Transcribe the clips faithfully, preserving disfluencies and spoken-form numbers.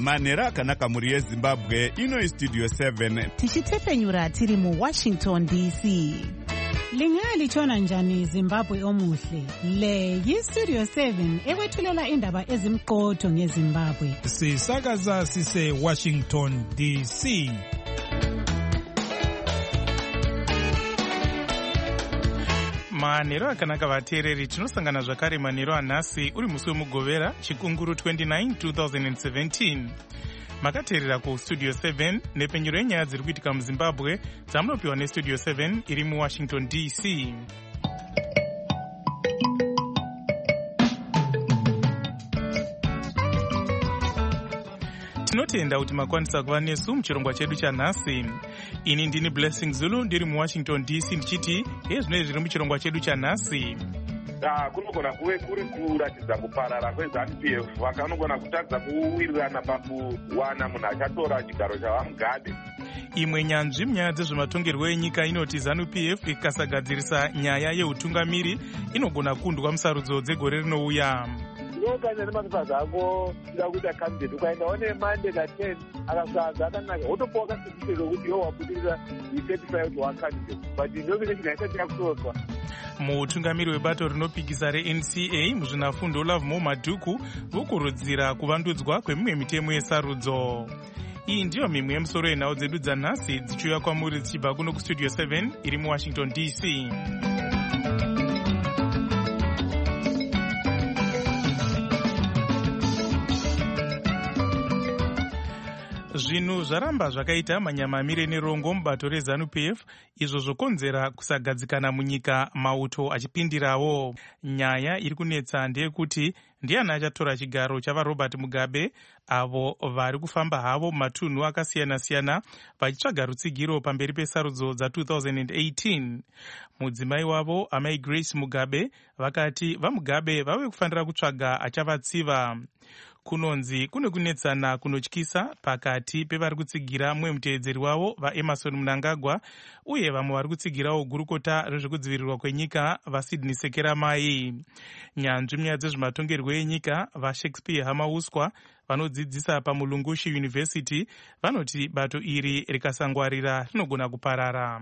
manhero akanaka mhuri yezimbabwe. Ino Studio seven tichitefenyura tiri muWashington D C. Lingalitshona njani Zimbabwe omuhle? Le yiStudio seven ekwethulela indaba ezimqotho ngeZimbabwe. Sisakaza sise Washington D C. Manhero akanaka vateereri, tinosangana zvakare manhero anhasi uri musi wemugovera chikunguru twenty-nine twenty seventeen. Makateerera kuStudio seven nepenyero yenyaya dziri kuitika muZimbabwe dzamunopiwa neStudio seven iri muWashington D C. Tinotenda kuti makwanisa kuva nesu muchirongwa chedu chanhasi. Ini ndini Blessing Zulu ndiri muWashington D C ndichiti hezvinoi zviri muchirongwa chedu chanhasi. Ah, kunogona kuve kuri kuratidza kuparara kweZANU P F vakanogona kutadza kuwirirana pakuwana munhu achatora chigaro chavaMugabe. Imwe nyanzvi munyaya dzezvematongerwo enyika inoti ZANU P F ikasagadzirisa nyaya yeutungamiri inogona kundwa musarudzo dzegore rinouya. Ndokanya nemanufazi ako ida kuita candidate ukaenda one Monday ka ten akasaza akanaka wotopoka certificate yokuti yo wabudirira i-certified wa candidate but nomination haisati yakutorwa. Mutungamiri webato rinopikisa reN C A muzvinafundo Lovemore Madhuku vokurudzira kuvandudzwa kwemimwe mitemo yesarudzo. Iyi ndiyo mimwe yemusoro yenhau dzedu dzanhasi dzichiuya kwamuri dzichibva kuno kuStudio seven iri muWashington D C. Zvinhu zvaramba zvakaita manyamamire nerongo mubato reZANU P F izvo zvokonzera kusagadzikana munyika, mauto achipindirawo. Nyaya iri kunetsa ndeyekuti ndiani achatora chigaro chavaRobert Mugabe, avo vari kufamba havo matunhu akasiyana-siyana vachitsvaga rutsigiro pamberi pesarudzo dza twenty eighteen. Mudzimai wavo amai Grace Mugabe vakati vaMugabe vave kufanira kutsvaga achavatsiva. Kunonzi kune kunetsana kunotyisa pakati pevari kutsigira mumwe muteedzeri wavo vaEmerson Mnangagwa uye vamwe vari kutsigirawo gurukota rezvekudzivirirwa kwenyika vaSydney Sekeramai. Nyanzvi munyaya dzezvematongerwo enyika vaShakespeare Hamauswa vanodzidzisa paMulungushi University vanoti bato iri rikasangwarira rinogona kuparara.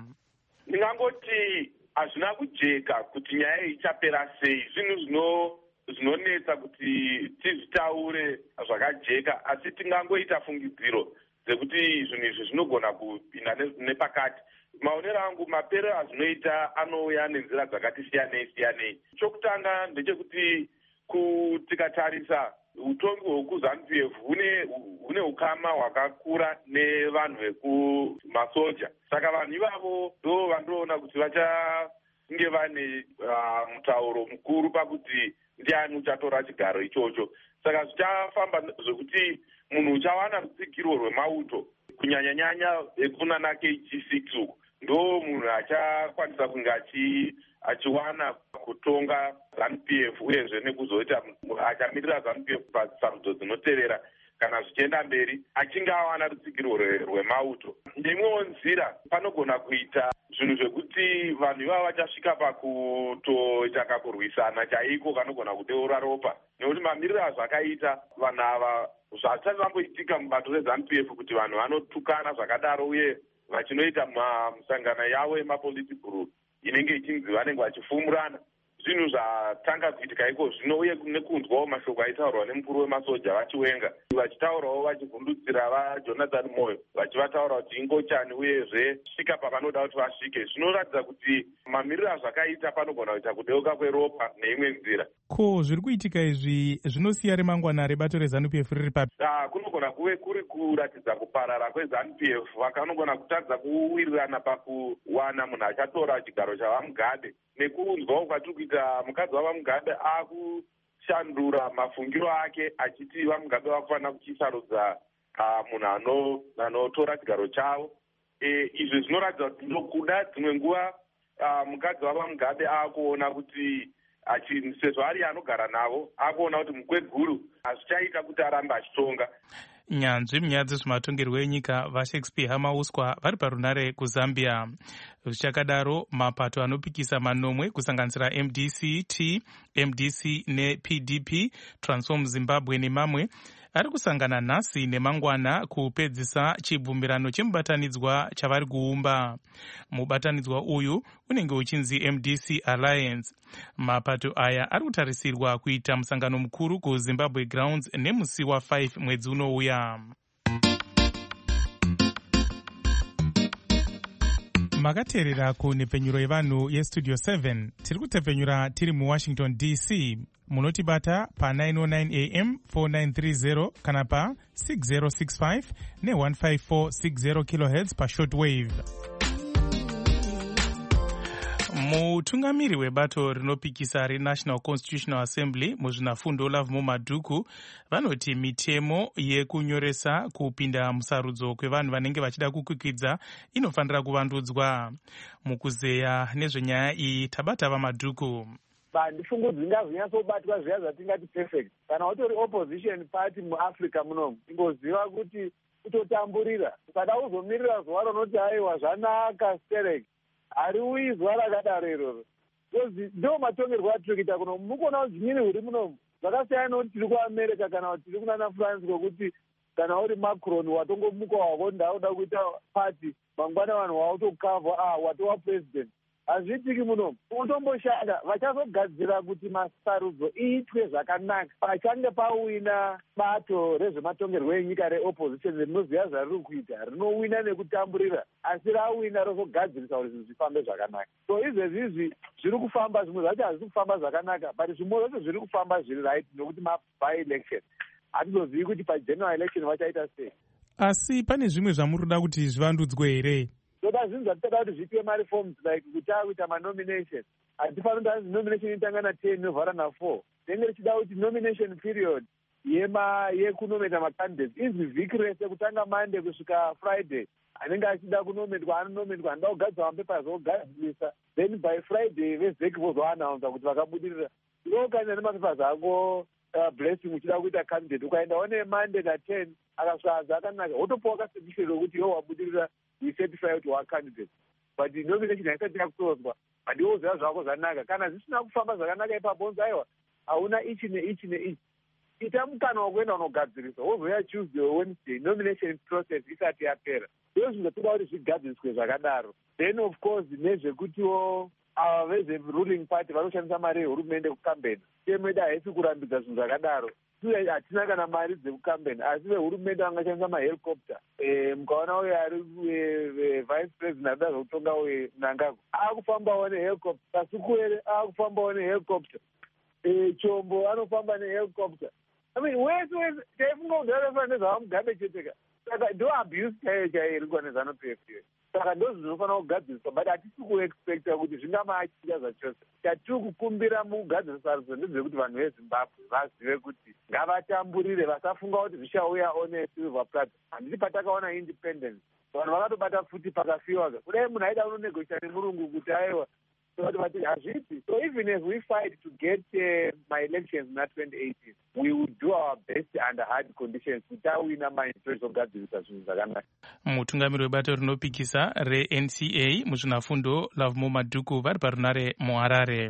Ndingangoti hazvina kujeka kuti nyaya iyi ichapera sei. Zvinhu zvino zvinonetsa kuti tizvitaure zvakajeka, asi tingangoita fungidziro dzekuti zvinhu izvi zvinogona kupinda nepakati. Maonero angu mapero azvinoita anouya nenzira dzakati siyanei siyanei. Chokutanga ndechekuti tikatarisisa utongi hwekuZANU P F hune ukama hwakakura nevanhu vekumasoja. Saka vanhu ivavo ndo vandoona kuti vachange vane uh, mutauro mukuru pakuti ndiani uchatora chigaro ichocho. Saka zvichafamba zvekuti munhu uchawana rutsigiro rwemauto kunyanya-nyanya ekunana K G six uku ndo munhu achakwanisa kunge achiwana kutonga ZANU P F uyezve nekuzoita achamirira ZANU P F pasarudzo dzinotevera kana zvichienda mberi achinge awana rutsigiro rwemauto. Ndimwewo nzira panogona kuita zvinhu zvekuti vanhu ivavo vachasvika pakutoita kakurwisana chaiko kanogona kudeura ropa, nekuti mamiriro azvakaita vanhu ava zvasati vamboitika mubato reZANU P F kuti vanhu vanotukana zvakadaro uye vachinoita musangano yavo yemapolitibhuru inenge ichinzi vanenge vachifumurana. Zvinhu zvatanga kuitika iko zvino uye nekunzwawo mashoko aitaurwa nemukuru wemasoja vachiwenga vachitaurawo vachivhundutsira vaJonathan Moyo vachivataura kuti ingochani uyezve svika pavanoda kuti vasvike. Zvinoratidza kuti mamiriro azvakaita panogona kuita kudeuka kweropa neimwe nzira. Ko zviri kuitika izvi zvinosiya remangwana rebato reZANU P F riri papi? Ah, kunogona kuve kuri kuratidza kuparara kweZANU P F vakanogona kutadza kuwirirana pakuwana munhu achatora chigaro chavaMugabe nekunzwawo kwatiri kuita mukadzi wavaMugabe akushandura mafungiro ake achiti vaMugabe vakufanira kuchisarudza uh, munhu anotora chigaro chavo. E, izvi zvinoratidza kuti ndokuda dzimwe nguva uh, mukadzi wavaMugabe akuona kuti sezvo ari anogara navo akuona kuti mukweguru hazvichaita kuti arambe achitonga. Nyanzvi munyaya dzezvematongerwo enyika vaShakespeare Hamauswa vari parunare kuZambia. Zvichakadaro mapato anopikisa manomwe kusanganisira M D C T, M D C neP D P, Transform Zimbabwe nemamwe ari kusangana nhasi nemangwana kupedzisa chibvumirano chemubatanidzwa chavari kuumba. Mubatanidzwa uyu unenge uchinzi M D C Alliance. Mapato aya ari kutarisirwa kuita musangano mukuru kuZimbabwe Grounds nemusi wa five mwedzi unouya. Makateerera kunhepfenyuro yevanhu yestudio seven. Tiri kutepfenyura tiri muWashington D C. Munotibata pa nine oh nine A M four nine three zero kana pa six zero six five ne one five four six zero kilohertz pa shortwave. Mutungamiri webato rinopikisa reNational Constitutional Assembly muzvinafundo Lovemore Madhuku vanoti mitemo yekunyoresa kupinda musarudzo kwevanhu vanenge vachida kukwikidza inofanira kuvandudzwa. Mukuzeya nezvenyaya iyi tabata vaMadhuku. Handifungudzi ngazvinyatsobatwa zviya zvatingati perfect. Kana utori opposition party muAfrica munomu, ingoziva kuti kutotamburira. Ukada uzomirira zuva ronoti aiwa zvanaka sterek. Ari uizwa rakadaro iroro. Ndo matongerwo atiri kuita kuno. Mukuona kuti zvimweni huri munomu zvakasiyana nekuti tiri kuAmerica kana kuti tiri kunana France kokuti kana uri Macron watongomuka wako ndauda kuita party mangwana vanhu wautokavha ah watova president. Hazviitiki munomu. Utomboshanda vachazogadzira kuti masarudzo iitwe zvakanaka. Pachange pawina bato rezvematongerwo enyika reopposition rinoziva zvariri kuita, rinowina nekutamburira, asi rawina rozogadzirisa kuti zvinhu zvifambe zvakanaka. So izvezvizvi zviri kufamba, zvimwe zvacho hazvisi kufamba zvakanaka, but zvimwe zvacho zviri kufamba zviri right nokuti maby election. Hatizozivi kuti pageneral election vachaita sei. Asi pane zvimwe zvamuri kuda kuti zvivandudzwe here? Toda zvinhu zvatitoda kuti zvipiwe mareforms like kutava kuita manomination. Hatifanira kuti nomination inotanga na ten novhara na four. Tenge richida kuti nomination period yema yekunometa macandidates izvi vhiki rese kutanga Monday kusvika Friday. Anenge achida kunometwa anonometwa, anoda kugadzira mapepers ogadzirisa. Then by Friday vezeki vozoannounce kuti vakabudirira. Unokaenda nemapepers ako Uh, blessing uchida kuita candidate ukaenda one Monday na ten akasvika zvakanaka wotopawo kacertificate rokuti iwo wabudirira we certify kuti wa candidate, but nomination haisati yakutorwa, but iwo ziva zvako zvanaka. Kana zvisina kufamba zvakanaka ipapo unzi aiwa hauna ichi neichi neichi, ita mukana wekuenda unogadzirisa wozoya Tuesday or Wednesday nomination process isati yapera. Ndizvo zvinhu zvatoda kuti zvigadziriswe zvakadaro. Then of course nezvekutiwo ava vezveruling party vanoshandisa mari yehurumende kukambeni. Chemo yedu haisi kurambidza zvinhu zvakadaro. Hatina kana mari dzekukambeni, asi vehurumende vangashandisa mahelicopter. E, mukaona uyo ari vice president anoda zvokutonga uye Mnangagwa akufambawo nehelicopter, Kasukuwere akufambawo nehelicopter, e, Chombo anofamba nehelicopter. I mean, wese wese taifunga kuti vanofana nezvavamugabe cheteka. Saka ndo abuse chaiyo chaiyo iri kuwa nezanu-P F iwe. Saka ndo zvinofanira kugadziriswa, but hatisi kuexpecta kuti zvingamaachiita zvachose. Chatiri kukumbira mukugadzirisa sarudzo ndezvekuti vanhu veZimbabwe vazive kuti ngavatamburire, vasafunga kuti zvichauya one silver platter. Handiti patakaona independence vanhu vakatobata futi pakafiwa. Kudai munhu aida unonegotiate nemurungu kuti aiwa hazviti. So even if we fight to get uh, my elections in twenty eighteen, we will do our best under hard conditions kuti awina mainterest ogadzirisa zvinhu zvakanaka. Mutungamiri webato rinopikisa reN C A muzvinafundo Lovemore Madhuku vari parunare muHarare.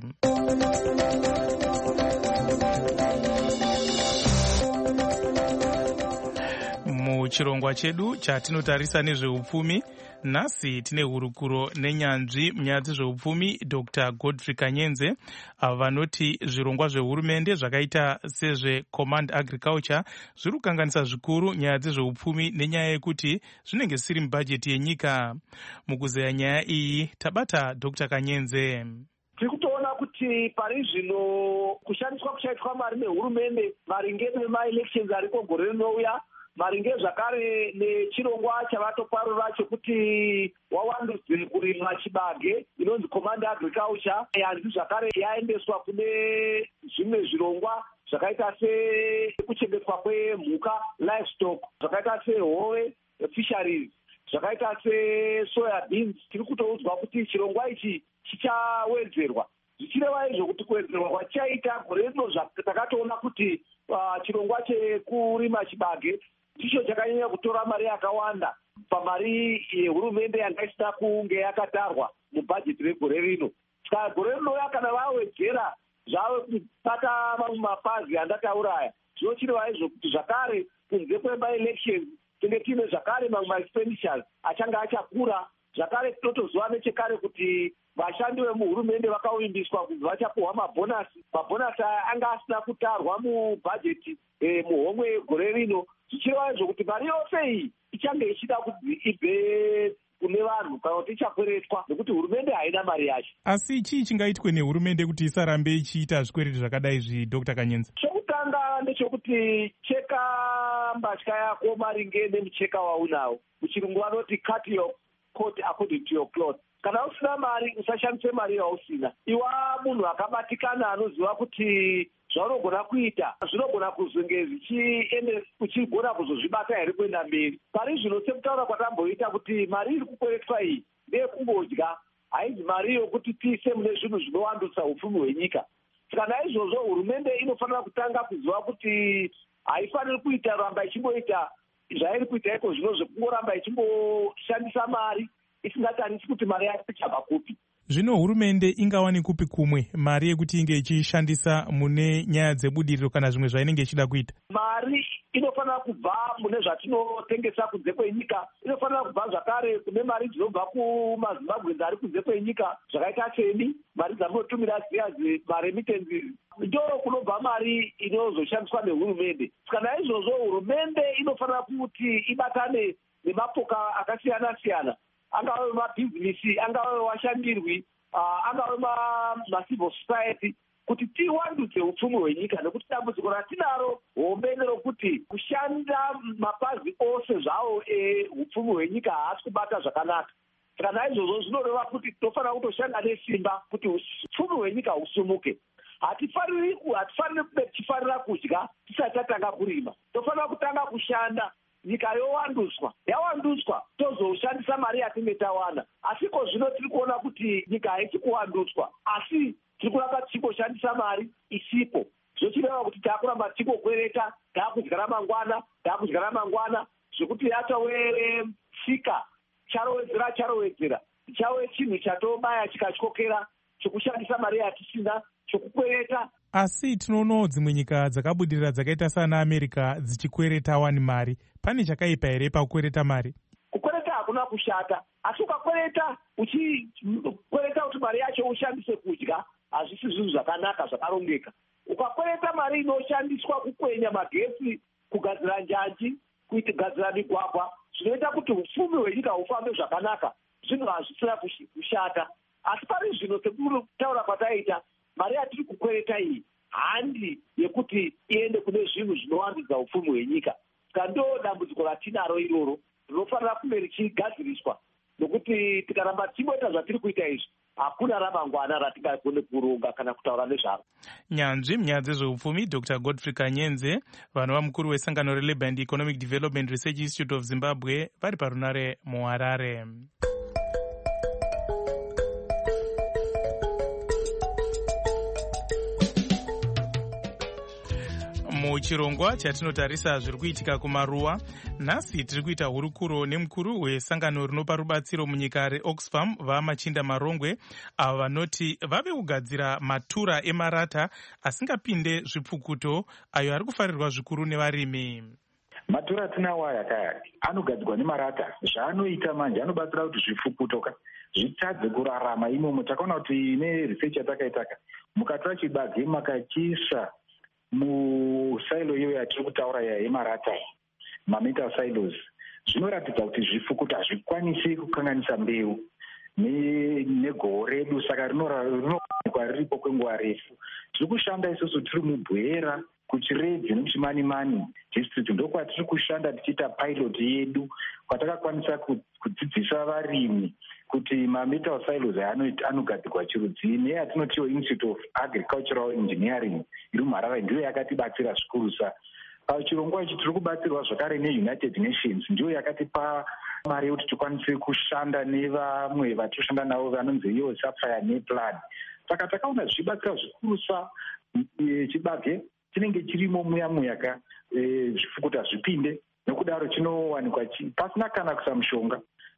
Muchirongwa chedu chatinotarisa nezveupfumi, nhasi tine hurukuro nenyanzvi munyaya dzezveupfumi Doctor Godfrey Kanyenze, avo vanoti zvirongwa zvehurumende zvakaita sezveCommand Agriculture zviri kukanganisa zvikuru nyaya dzezveupfumi nenyaya yekuti zvinenge zvisiri mubhajeti yenyika. Mukuzeya nyaya iyi tabata Doctor Kanyenze. Tiri kutoona kuti pari zvino kushandiswa kuchaitwa mari nehurumende maringe nemaelections ariko gore rinouya, maringe zvakare nechirongwa chavatoparura chokuti wawandudze kurima chibage inonzi Command Agriculture, yanzi zvakare yaendeswa kune zvimwe zvirongwa zvakaita sekuchengetwa kwemhuka livestock, zvakaita sehove fisheries, zvakaita sesoya beans. Tiri kutoudzwa kuti chirongwa ichi chichawedzerwa. Zvichireva izvo kuti kuwedzerwa kwachaita gore rino takatoona kuti uh, chirongwa chekurima chibage ndicho chakanyanya kutora mari yakawanda pamari yehurumende yanga isina kunge yakatarwa mubhajeti regore rino. Saka gore rino kana vawedzera zvave kubata mamwe mapazi andataura aya, zvinochireva izvo kuti zvakare kunze kwemaelections tinge tiine zvakare mamwe maexpenditures achange achakura. Zvakare tinotoziva nechekare kuti vashandi vemuhurumende vakaumbiswa kunzi vachapuhwa mabhonasi. Mabhonasi aya anga asina kutarwa mubhajeti e, muhomwe yegore rino, zvichireva izvo kuti mari yose iyi ichange ichida kuti ibve kune vanhu kana kuti ichakweretwa nekuti hurumende haina mari yacho. Asi chii chingaitwe nehurumende kuti isarambe ichiita zvikwereti zvakadai izvi, Dr Kanyenze? Chokutanga ndechekuti cheka mbatya yako maringe nemucheka waunawo. Muchirungu vanoti cut your coat according to your cloth. Kana usina mari usashandise mari yausina. Iwa munhu akabatikana anoziva kuti zvaunogona kuita zvinogona kuzonge zvichiende uchigona kuzozvibata here kuenda mberi. Pari zvino sekutaura kwatamboita kuti mari iri kukweretwa iyi ndeyekungodya, haizi mari yokuti tiise mune zvinhu zvinowandutsa upfumi hwenyika. Saka naizvozvo hurumende inofanira kutanga kuziva kuti haifaniri kuita ramba ichingoita zvairi kuita iko zvino zvekungoramba ichimboshandisa mari isingatarisi kuti mari yacho ichabva kupi. Zvino hurumende ingawani kupi kumwe mari yekuti inge ichishandisa mune nyaya dzebudiriro kana zvimwe zvainenge ichida kuita? Mari inofanira kubva mune zvatinotengesa kunze kwenyika, inofanira kubva zvakare kune mari dzinobva kumazimbabwe ari kunze kwenyika zvakaita seni mari dzamunotumira ziya maremittences, ndo kunobva mari inozoshandiswa nehurumende. Kana izvozvo hurumende inofanira kuti ibatane nemapoka akasiyana siyana, angave mabhizinisi, angave washandirwi, uh, angave macivil society, kuti tiwandudze upfumi hwenyika, nekuti dambudziko ratinaro hombe nerokuti kushanda mapazi ose zvawo eupfumi hwenyika haasi kubata zvakanaka. Saka naizvozvo zvinoreva kuti tofanira kutoshanda nesimba kuti upfumi hwenyika husumuke. Hatifaniri hatifaniri kube tichifarira kudya tisati tatanga kurima. Tofanira kutanga kushanda, nyika yowandutswa, yawandutswa tozoshandisa mari yatinge tawana. Asiko zvino tiri kuona kuti nyika haichi kuwandutswa, asi tiri kuramba tichingoshandisa mari isipo. Zvochireva kuti taakuramba tichingokwereta, taakudya ramangwana, taakudya ramangwana, zvekuti yatove tsika, charowedzera charowedzera, chave chinhu chatobaya chikatyokera chokushandisa mari yatisina, chokukwereta. Asi tinoonawo dzimwe nyika dzakabudirira dzakaita sana America dzichikwereta wani mari. Pane chakaipa here pakukwereta mari? Kukwereta hakuna kushata, asi ukakwereta uchikwereta kuti mari yacho ushandise kudya, hazvisi zvinhu zvakanaka zvakarongeka. Ukakwereta mari inoshandiswa kukwenya magetsi, kugadzira njanji, kugadzira migwagwa, zvinoita kuti upfumi hwenyika hufambe zvakanaka, zvinhu hazvisina kushata. Asi pari zvino sekutaura kwataita, mari yatiri kukwereta iyi handi yekuti iende kune zvinhu zvinowandudza upfumi hwenyika. Saka ndo dambudziko ratinaro iroro rinofanira kunge richigadziriswa, nokuti tikaramba tichimboita zvatiri kuita izvi hakuna ramangwana ratingagone kuronga kana kutaura nezvaro. Nyanzvi munyaya dzezveupfumi Dr Godfrey Kanyenze, vanova mukuru wesangano reLabour and Economic Development Research Institute of Zimbabwe, vari parunare muHarare. Muchirongwa chatinotarisa zviri kuitika kumaruwa, nhasi tiri kuita hurukuro nemukuru wesangano rinopa rubatsiro munyika reOxfam vaMachinda Marongwe, avo vanoti vave kugadzira matura emarata asingapinde zvipfukuto ayo ari kufarirwa zvikuru nevarimi. Matura atinawo aya kaya anogadzirwa nemarata. Zvaanoita manje anobatsira kuti zvipfukutoka zvitadze kurarama imomo. Takaona kuti neresearch yatakaitaka mukatora chibage makachiisa musailo iyo yatiri kutaura yemarata mametal silos, zvinoratidza kuti zvifukuto hazvikwanisi kukanganisa mbeu negoho redu, saka rinowanikwa riripo kwenguva refu. Tiri kushanda isusu tiri mubwera kuchiredzi nemuchimani mani district, ndokwatiri kushanda tichiita pilot yedu kwatakakwanisa kudzidzisa varimi kuti mametal silos anogadzirwa chirudzii. Neyatinotiwo Institute of Agricultural Engineering iri muHarare ndiyo yakatibatsira zvikurusa. Pachirongwa ichi tiri kubatsirwa zvakare neUnited Nations, ndiyo yakatipa mari yekuti tikwanise kushanda nevamwe vatinoshanda navo vanonzi iwo Sapphire nePlan. Saka takaona zvichibatsira zvikurusa. Chibage chinenge chirimo muya muya ka zvifukuto zvipinde, nokudaro chinowanikwa pasina kana kusa mushonga.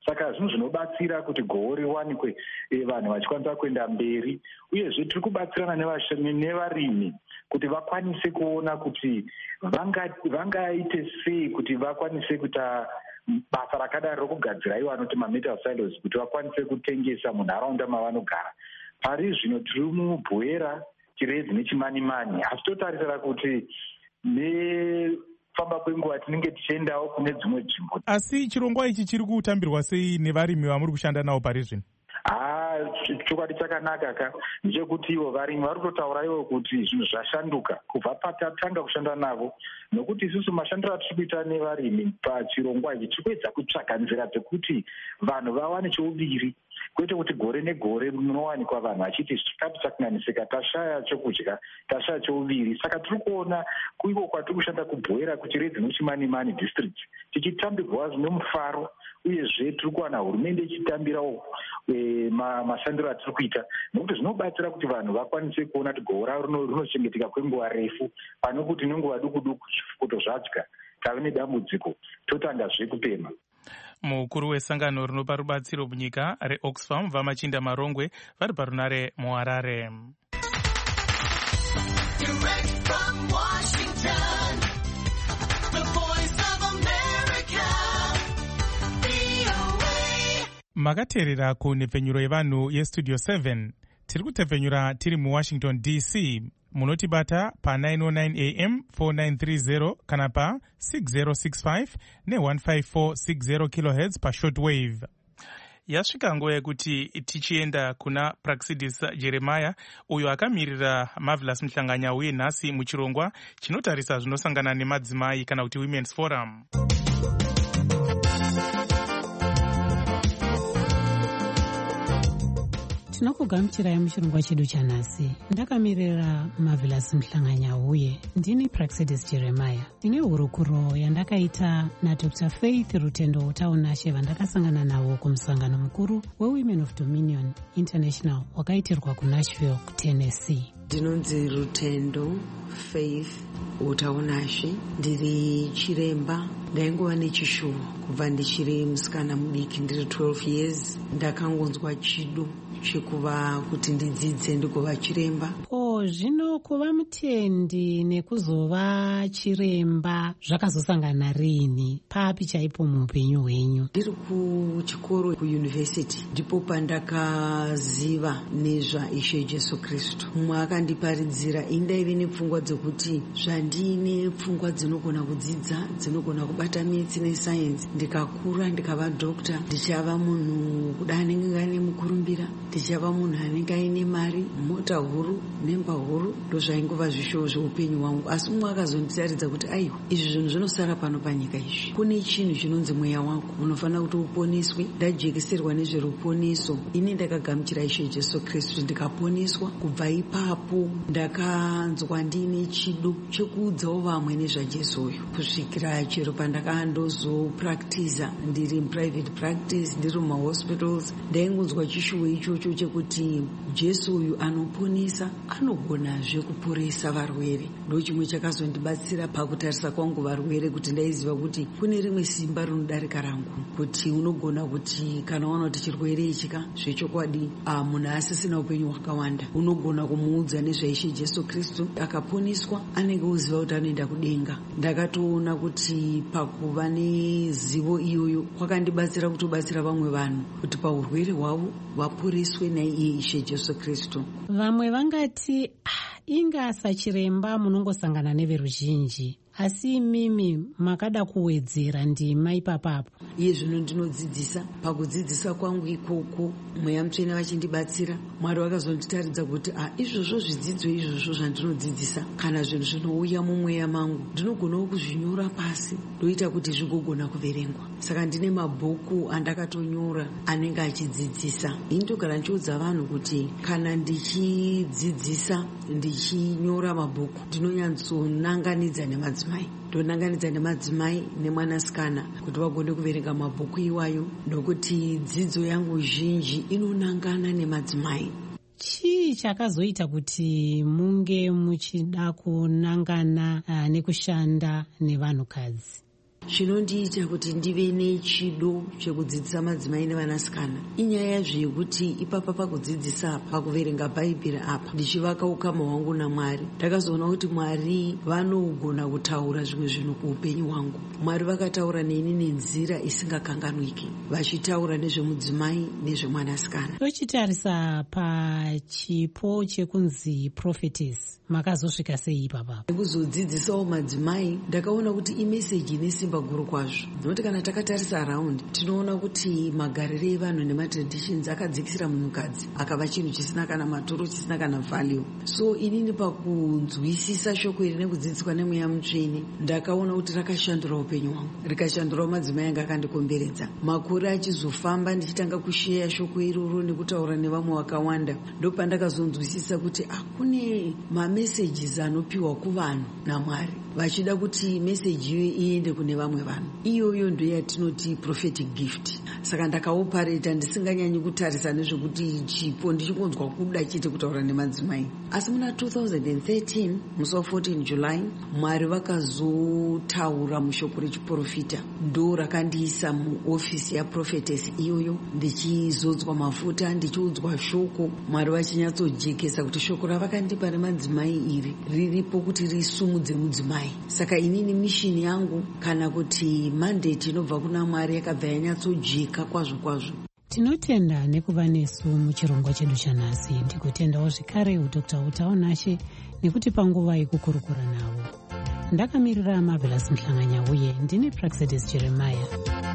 saka zvinhu zvinobatsira kuti goho riwanikwe vanhu vachikwanisa kuenda mberi. Uyezve tiri kubatsirana nevarimi kuti vakwanise kuona kuti vangaite sei kuti vakwanise kuita basa rakadaro rokugadzira iwo anoti mametal silos kuti vakwanise kutengesa munharaunda mavanogara. Pari zvino tiri mubwera chirezi nechimanimani, asi totarisira kuti nefamba kwenguva tinenge tichiendawo kune dzimwe nzvimbo. Asi chirongwa ichi chiri kutambirwa sei nevarimi vamuri kushanda navo pari zvino? Ah, chokwadi chakanaka ka ndechekuti ivo varimi vari kutotaura ivo kuti zvinhu zvashanduka kubva patatanga kushanda navo, nokuti isusu mashandiro atiri kuita nevarimi pachirongwa ichi tiri kuedza kutsvaga nzira dzekuti vanhu vawane chouviri, kwete kuti gore negore munowanikwa vanhu vachiti zvikati chakunganisika tashaya chokudya, tashaya chouviri. Saka tiri kuona kuiko kwatiri kushanda kubwera kuchiredzi nochimanimani district tichitambirwa zvine mufaro, uyezve tiri kuwana hurumende ichitambirawo mashandiro atiri kuita, nokuti zvinobatsira kuti vanhu vakwanise kuona kuti goho ravo rinochengeteka kwenguva refu, pane kuti nenguva duku duku zvifukuto zvadya tave nedambudziko totangazve kupema. Mukuru wesangano rinopa rubatsiro munyika reOxfam Vamachinda Marongwe vari parunare muHarare. Makateerera kunhepfenyuro yevanhu yestudio seven. Tiri kutepfenyura tiri muWashington D C. Munotibata pa nine oh nine A M four nine three zero kana pa six zero six five ne one five four six zero kilohertz pa shortwave. Yasvika nguva yekuti tichienda kuna Praxidis Jeremiah uyo akamirira Marvelous Mhlanganya uye nhasi muchirongwa chinotarisa zvinosangana nemadzimai kana kuti Women's Forum. Tinokugamuchirai muchirongwa chedu chanhasi. Ndakamirira Marvelous Mhlanganya uye ndini Praxidis Jeremiah. Ndine hurukuro yandakaita naDr Faith Rutendo Taunashe vandakasangana navo kumusangano mukuru weWomen of Dominion International wakaitirwa kuNashville, Tennessee. Ndinonzi Rutendo Faith Utaunashe, ndiri chiremba. Ndaingova nechishuwo kubva ndichiri musikana mudiki ndiri twelve years. Ndakangonzwa chido chekuva kuti ndidzidze ndikova chiremba. Ko zvino kuva mutendi nekuzova chiremba zvakazosangana rini? Papi chaipo muupenyu hwenyu? Ndiri kuchikoro kuyunivhesiti ndipo pandakaziva nezvaIshe Jesu Kristu. Mumwe akandiparidzira indaive nepfungwa dzekuti zvandine pfungwa dzinogona kudzidza, dzinogona kubata metsi nesayenzi, ndikakura ndikava dhokta, ndichava munhu kuda anenge ngane mukurumbira, ndichava munhu anenge aine mari, mota huru nemba huru, ndozvaingova zvishowo zveupenyu hwangu. Asi mumwe akazonditaridza kuti aiwa, izvi zvinhu zvinosara pano panyika izvi. Kune chinhu chinonzi mweya wako unofanira kuti uponeswe. Ndajekeserwa nezveruponeso. Ini ndakagamuchira Ishe Jesu Kristu ndikaponeswa. Kubva ipapo ndakanzwa ndine chido chekuudzawo vamwe nezvaJesu uyu, kusvikira chero pandakandozopraktiza ndiri private practice, ndiri mumahospitals. Ndaingonzwa chishuwo ichocho chekuti Jesu uyu anoponesa, anogonazve kuporesa varwere. Ndo chimwe chakazondibatsira pakutarisa kwangu varwere, kuti ndaiziva kuti kune rimwe simba rinodarika rangu, kuti unogona kuti kana waona kuti chirwere ichika zvechokwadi munhu asisina upenyu hwakawanda, unogona kumuudza nezvaIshe Jesu Kristu akaponeswa, anenge oziva kuti anoenda kudenga. Ndakatoona kuti pakuva nezivo iyoyo kwakandibatsira kutobatsira vamwe vanhu kuti paurwere hwavo vaporeswe naiye Ishe Jesu Kristu. Vamwe vangati ah, inga sachiremba munongosangana neveruzhinji, asi imimi makada kuwedzera ndima ipapapo. Iye zvino ndinodzidzisa. Pakudzidzisa kwangu ikoko mweya mutsvene vachindibatsira, Mwari vakazonditaridza kuti ah, izvozvo zvidzidzo izvozvo zvandinodzidzisa kana zvinhu zvinouya mumweya mangu ndinogonawo kuzvinyora pasi, ndoita kuti zvigogona kuverengwa. Saka ndine mabhuku andakatonyora anenge achidzidzisa. Ini ndogara ndichiudza vanhu kuti kana ndichidzidzisa ndichinyora mabhuku ndinonyatsonanganidza nemadzimai, ndonanganidza nemadzimai nemwanasikana kuti vagone kuverenga mabhuku iwayo, nokuti dzidzo yangu zhinji inonangana nemadzimai. Chii chakazoita kuti munge muchida kunangana uh, nekushanda nevanhukadzi? chinondiita kuti ndive nechido chekudzidzisa madzimai nevanasikana inyaya zvekuti ipapa pakudzidzisa apa pakuverenga bhaibheri apa ndichivaka ukama hwangu naMwari ndakazoona kuti Mwari vanogona kutaura zvimwe zvinhu kuupenyu hwangu. Mwari vakataura neni nenzira isingakanganwiki vachitaura nezvemudzimai nezvemwanasikana. Tochitarisa pachipo chekunzi prophetess makazosvika sei ipapa? Nekuzodzidzisawo madzimai ndakaona kuti imeseji ine simba guru kwazvo, nokuti kana takatarisa around tinoona kuti magariro evanhu nematraditions akadzikisira munhukadzi akava chinhu chisina kana matoro, chisina kana value. So inini pakunzwisisa shoko iri nekudzidziswa nemweya mutsvene ndakaona kuti rakashandura upenyu hwangu, rikashandurawo madzimai anga akandikomberedza. Makore achizofamba ndichitanga kusheya shoko iroro nekutaura nevamwe vakawanda ndopandakazonzwisisa kuti akune mamessages anopiwa kuvanhu naMwari vachida kuti meseji iyo iende kune vamwe vanhu. Iyoyo ndo yatinoti prophetic gift. Saka ndakaopareta ndisinganyanyi kutarisa nezvekuti chipo ndichingonzwa kuda chete kutaura nemadzimai. Asi muna two thousand thirteen musi wa fourteen July Mwari vakazotaura mushoko rechiprofita ndo rakandiisa muofisi yaprophetess iyoyo ndichizodzwa mafuta ndichiudzwa shoko. Mwari vachinyatsojekesa kuti shoko ravakandipa remadzimai iri riripo kuti risumudze mudzimai. Saka inini mishini yangu kana kuti mandate inobva kuna Mwari yakabva yanyatsojeka kwazvo kwazvo. Tinotenda nekuva nesu muchirongwa chedu chanhasi. Ndikutendawo zvekare udokta Utaonashe nekuti panguva yekukurukura navo. Ndakamirira Marvelous Mhlanganya uye ndini Praxedis Jeremiah.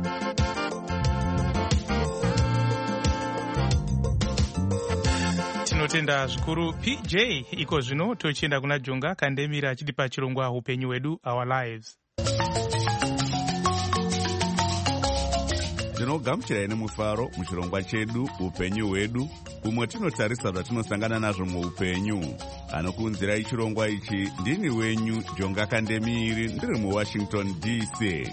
Tinotenda zvikuru P J. Iko zvino tochienda kuna Jonga Kandemira achiti pachirongwa upenyu hwedu, our lives. Tinogamuchirai nemufaro muchirongwa chedu upenyu hwedu, umwe tinotarisa zvatinosangana nazvo muupenyu. Anokuunzirai chirongwa ichi ndini wenyu Jonga Kandemiri, ndiri muWashington D C.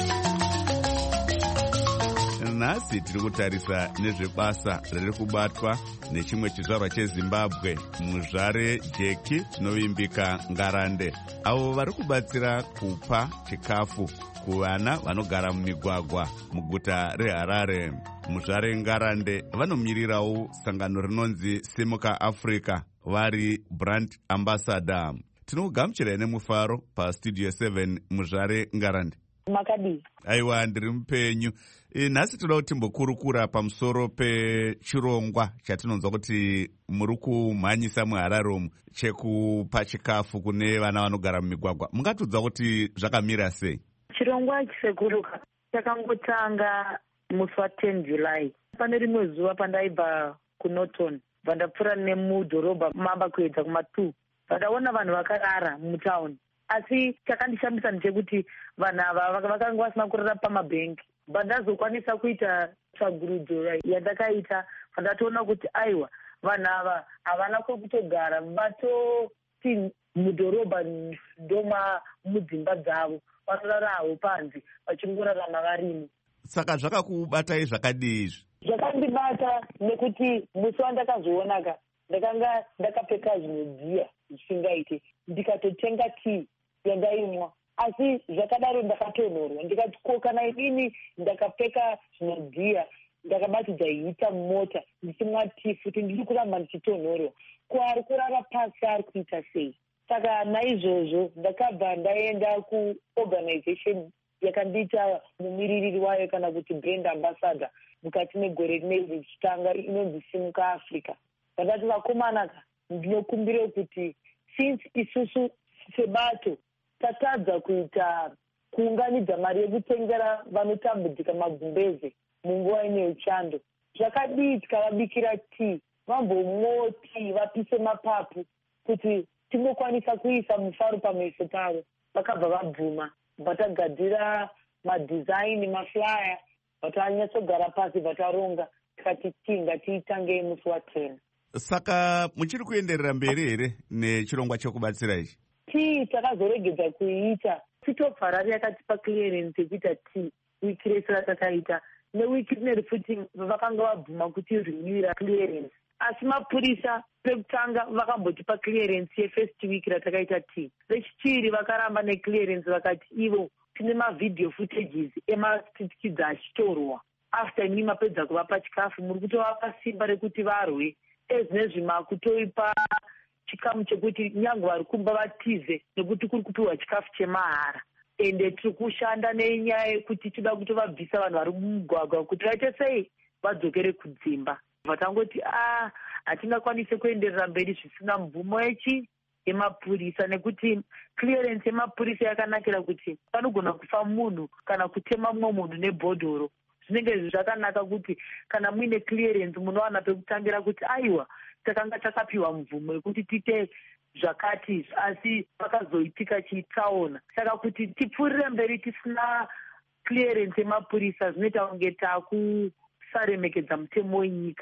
Nhasi tiri kutarisa nezvebasa riri kubatwa nechimwe chizvarwa cheZimbabwe, muzvare Jeki tinovimbika Ngarande, avo vari kubatsira kupa chikafu kuvana vanogara mumigwagwa muguta reHarare. Muzvare Ngarande vanomirirawo sangano rinonzi Simuka Africa vari brand ambassador. Tinogamuchirai nemufaro pastudio seven muzvare Ngarande. Makadi. Aiwa, ndiri mupenyu. E, nhasi toda kuti timbokurukura pamusoro pechirongwa chatinonzwa kuti muri kumhanyisa muHarare umu chekupa chikafu kune vana vanogara mumigwagwa. Mungatudza kuti zvakamira sei? Chirongwa chisekuruka chakangotanga musi wa ten July. Pane rimwe zuva pandaibva kuNorton vandapfuura nemudhorobha mamba kuedza kuma two vandaona vanhu vakarara mutauni. Asi chakandishambisa ndechekuti vanhu ava vakanga vasina kurara pamabhengi. Vandazokwanisa kuita tsvagurudzo yandakaita vandatoona kuti aiwa vanhu ava havana kwekutogara, vatoti mudhorobha ndoma mudzimba dzavo, vanorara havo panze vachingorarama varimo. Saka zvakakubatai zvakadii izvi? Zvakandibata nekuti musi wandakazoonaka ndakanga ndakapfeka zvinodziya zvisingaite, ndikatotenga tii yandaimwa. Asi zvakadaro ndakatonhorwa ndikati ko kana idini ndakapfeka zvinodziya ndakabatidza hita mumota ndichimwa tii futi ndiri kuramba ndichitonhorwa, ko ari kurara pasi ari kuita sei? Saka naizvozvo ndakabva ndaenda kuorganization yakandiita mumiririri wayo kana kuti brand ambassador mukati megore rineri richitanga inonzi Simuka Africa. Vandati vakomanaka ndinokumbire kuti since isusu sebato tatadza kuita kuunganidza mari yekutengera vanotambudzika magumbeze munguva ine uchando, zvakadii tikavabikira tii, vambomwawo tii, vapise mapapu kuti tingokwanisa kuisa mufaro pameso pavo. Vakabva vabvuma, vatagadzira madhizaini, maflyer, vatanyatsogara pasi vataronga, tikati tii ngatiitange musi wa ten. Saka muchiri kuenderera mberi here nechirongwa chekubatsira ichi? Tii takazoregedza kuiita. Sitop Harare yakatipa clearance yekuita tii wiki rese ratakaita. Newiki rineri futi vakanga vabvuma kuti renewira clearance. Asi mapurisa pekutanga vakambotipa clearance yefirst week ratakaita tii. Rechipiri vakaramba neclearance vakati ivo tine mavidhiyo footages emapitikidza achitorwa after imini mapedza kuvapa chikafu muri kutovapa simba rekuti varwe ezvinezvi makutoipa chikamu chekuti nyange vari kumba vatize nekuti kuri kupiwa chikafu chemahara. Ende tiri kushanda nenyaya yekuti tinoda kutovabvisa vanhu vari mumugwagwa kuti vaite sei vadzokere kudzimba. Vatangoti a hatingakwanise kuenderera mberi zvisina mvumo yechi yemapurisa, nekuti clearance yemapurisa yakanakira kuti panogona kufa munhu kana kutema mumwe munhu nebhodhoro. Zvinenge zvakanaka kuti kana muine clearance munowana pekutangira kuti aiwa takanga takapiwa mvumo yekuti tiite zvakati asi pakazoitika chitsaona. Saka kuti tipfuurire mberi tisina clearance yemapurisa zvinoita kunge takusaremekedza mutemo wenyika.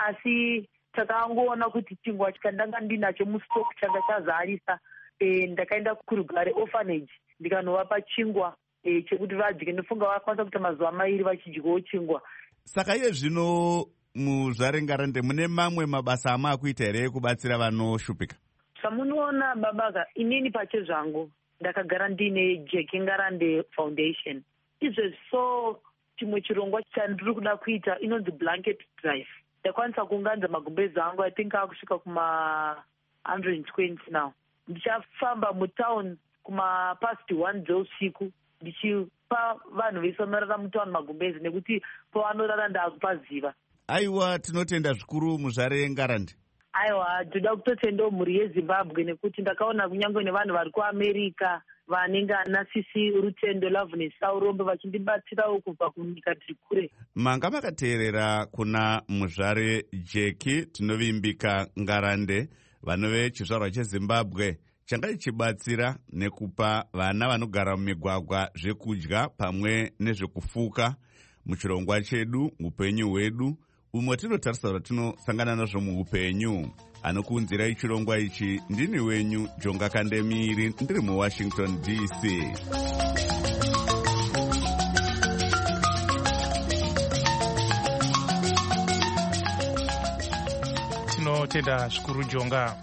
Asi takangoona kuti chingwa chikandanga ndinacho mustock changa chazarisa, e, ndakaenda kurugare orphanage ndikanovapa chingwa e, chekuti vadye. Ndofunga vakwanisa kuita mazuva mairi vachidyawo chingwa. Saka iye zvino muzvarengarande mune mamwe mabasa amakuita here ekubatsira vanoshupika? Samunoona babaka, inini pache zvangu ndakagara ndine Jackie Ngarande Foundation. Izvezvi so chimwe chirongwa chandiri kuda kuita inonzi blanket drive. Ndakwanisa kuunganidza magumbezi angu, I think akusvika kuma one hundred twenty now. Ndichafamba mutown kuma past one dzeusiku ndichipa vanhu vese vanorara mutown magumbezi nekuti pavanorara ndaakupaziva. Aiwa, tinotenda zvikuru muzvare Ngarande. Aiwa, toda kutotendawo mhuri yeZimbabwe nekuti ndakaona kunyange nevanhu vari kuAmerica vanenge ana Sisi Rutendo Loveness Saurombe vachindibatsirawo kubva kunyika dziri kure. Manga makateerera kuna muzvare Jackie tinovimbika Ngarande vanove chizvarwa cheZimbabwe changa chichibatsira nekupa vana vanogara mumigwagwa zvekudya pamwe nezvekufuka muchirongwa chedu upenyu hwedu umwe tinotarisa kuti tinosangana nazvo muupenyu. Anokuunzirai chirongwa ichi ndini wenyu Jonga Kandemiri, ndiri muWashington D C. Tinotenda zvikuru Jonga.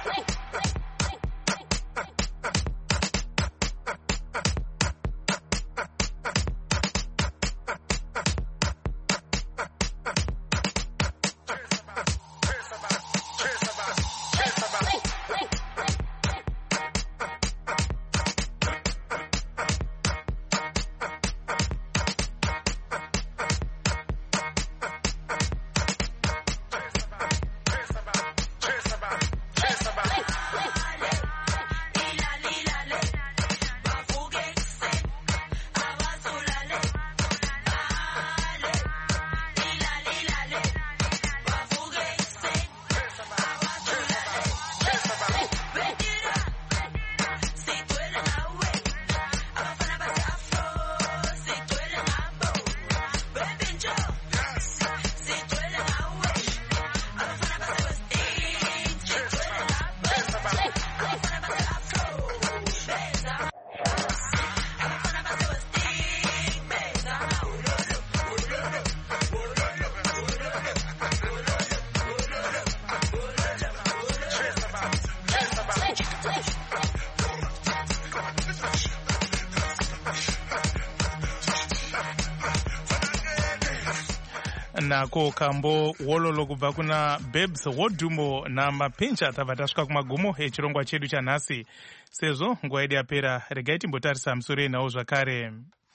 nako kambo wololo kubva kuna Babes Wodhumbo namapencha tabva tasvika kumagumo echirongwa chedu chanhasi. Sezvo nguva yedu yapera, regai timbotarisa musoro yenhau zvakare.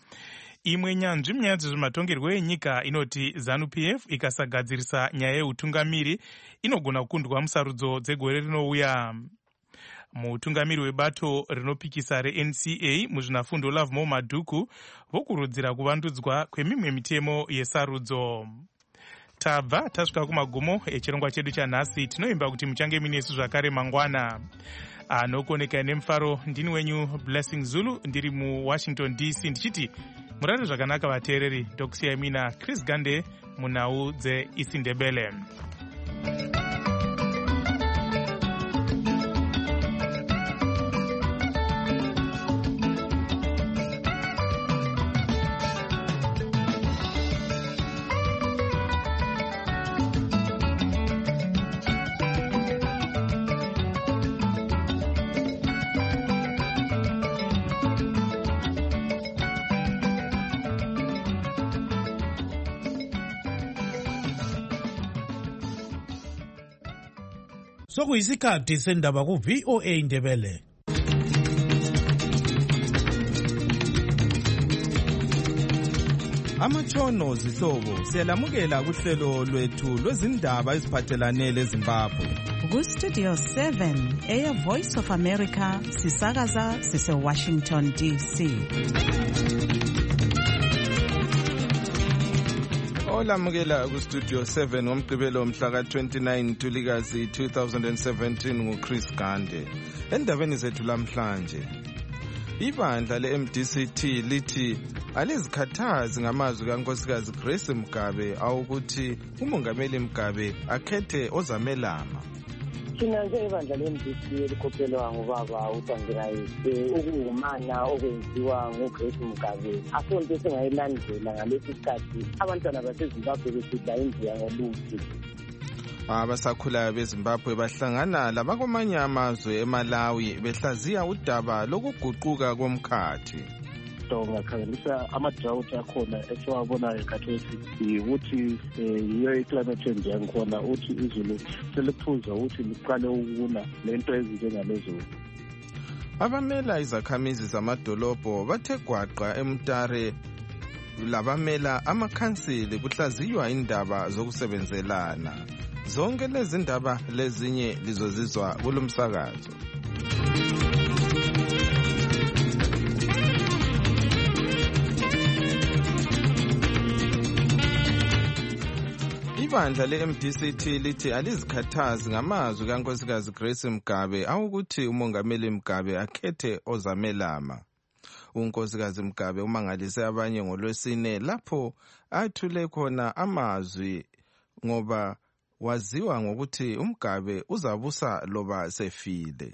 Imwe nyanzvi munyaya dzezvematongerwo enyika inoti ZANU-P F ikasagadzirisa nyaya yeutungamiri inogona kukundwa musarudzo dzegore rinouya. Mutungamiri webato rinopikisa reN C A muzvinafundo Lovemore Madhuku vokurudzira kuvandudzwa kwemimwe mitemo yesarudzo. Tabva tasvika kumagumo echirongwa chedu chanhasi. Tinoimba kuti muchange minesu zvakare mangwana. Anokoneka nemufaro ndini wenyu Blessing Zulu, ndiri muWashington D C ndichiti murare zvakanaka vateereri. Ndokusiyai mina Chris Gande munhau dzeIsindebele. Sokuyisikhathi sendaba ku V O A Indebele. Amatshono zihlobo siyalamukela kuhlelo lwethu lwezindaba eziphathelane leZimbabwe. Ku Studio seven eya Voice of America sisakaza sise Washington D C. Olamukela ku Studio seven ngomgqibelo mhla ka twenty-nine Ntulikazi two thousand seventeen nguChris Gande. Endabeni zethu lamhlanje, ibandla le-M D C T lithi alizikhathazi ngamazwi kaNkosikazi Grace Mugabe awukuthi uMongameli Mugabe akhethe ozamelama. Thina njengebandla le-M D C elikhokhelwa ngubaba uTangirayi ukuwumana okwenziwa nguGrace Mugabe asonto singayilandela ngalesi sikhathi abantwana baseZimbabwe besidla imbuya ngoluthi. Abasakhulayo beZimbabwe bahlangana labakwamanye amazwe eMalawi behlaziya udaba lokuguquka komkhathi. Ngakhangelisa ama-drought akhona esiwabonayo khathesi ukuthi yiyo i-climate change yangikhona uthi izulu seliphuza ukuthi liqale ukuna lento ezinjengalezo. Abamela izakhamizi zamadolobho bathe gwaqa eMtare labamela amakhansili kuhlaziywa indaba zokusebenzelana. Zonke lezi ndaba lezinye lizozizwa kulomsakazo. Ibandla le-M D C T lithi alizikhathazi ngamazwi kaNkosikazi Grace Mugabe awukuthi uMongameli Mugabe akhethe ozamelama. uNkosikazi Mugabe umangalise abanye ngolwesine lapho athule khona amazwi ngoba waziwa ngokuthi uMugabe uzabusa loba sefile.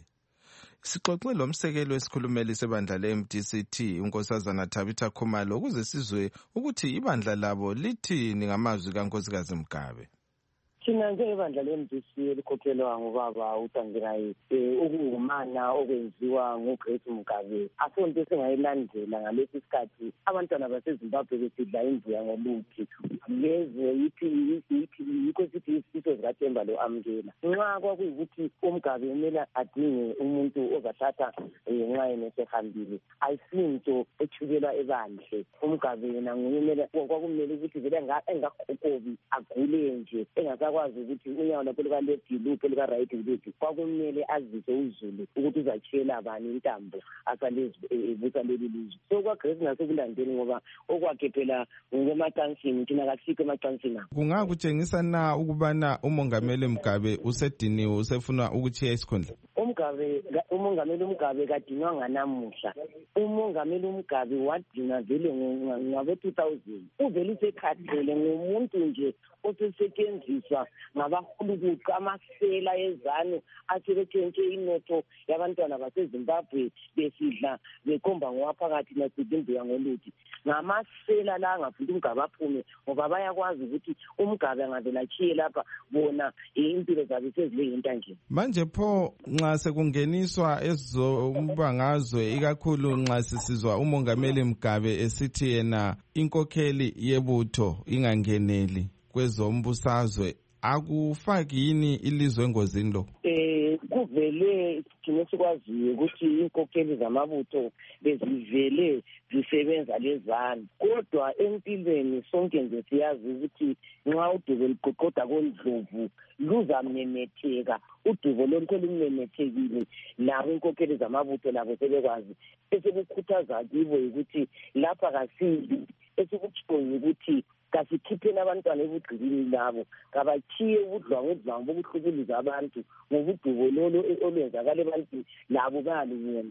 Sixoxe lomsekeli wesikhulumeli sebandla le-M D C T uNkosazana Tabitha Khumalo ukuze sizwe ukuthi ibandla labo lithini ngamazwi kaNkosikazi Mugabe. Thina njengebandla le-M D C elikhokhelwa ngubaba uTangirayi ukuwumana okwenziwa nguGrace Mugabe asonto singayilandela ngalesi sikhathi abantwana baseZimbabwe besidla imbuya ngoluthi. Lezi yithi yikho sithi isifiso zikaThemba lo-amukela nxa kwakuyikuthi uMugabe kumele adinge umuntu ozathatha ngenxa yena esehambile ayisinto ethukela ebandle. uMugabe yena nguye kwakumele ukuthi vele engakhokobi agule nje engakwazi ukuthi unyawo lapho lika left luphi lika right luphi kwakumele azise uzulu ukuthi uzatshela bani intambo asalezi ebusa leli lizwe. So kwaGrace nasekulandeni ngoba okwakhe phela ngemacansini thina kasikho emacansini. Kungakutshengisa na ukubana uMongameli Mugabe usediniwe usefuna ukuchiya isikhundla? uMugabe uMongameli Mugabe kadinwa nganamuhla. uMongameli Mugabe wadina vele ngabe two thousand uvele isekhathele ngumuntu nje osetshenziswa ngabahulukuqu amasela ezanu asebethentshe inotho yabantwana baseZimbabwe besidla bekhomba ngowaphakathi nasidimbuya ngoluthi. Ngamasela la angafuna uMugabe aphume ngoba bayakwazi ukuthi uMugabe angavela achiye lapha bona impilo zabe sezilengenta nje. Manje pho nxa sekungeniswa ezombangazwe ikakhulu nxa sisizwa uMongameli Mugabe esithi yena inkokheli yebutho ingangeneli kwezombusazwe akufaki yini ilizwe engozini lo? Eh kuvele thina sikwaziyo ukuthi inkokheli zamabutho bezivele zisebenza lezana kodwa empilweni sonke nje siyazi ukuthi nxa udubo liqoqoda koNdlovu luzamemetheka. udubo lonke lumemethekile labo inkokheli zamabutho labo sebekwazi esekukhuthaza kibo ukuthi lapha kasindi esikutshoyo ukuthi kasikhipheni abantwana ebugqilini labo kabachiye ubudlwangudlwangu bokuhlukuliza abantu ngobudubo lolo olwenzakala ebantwini labo bayalunyena.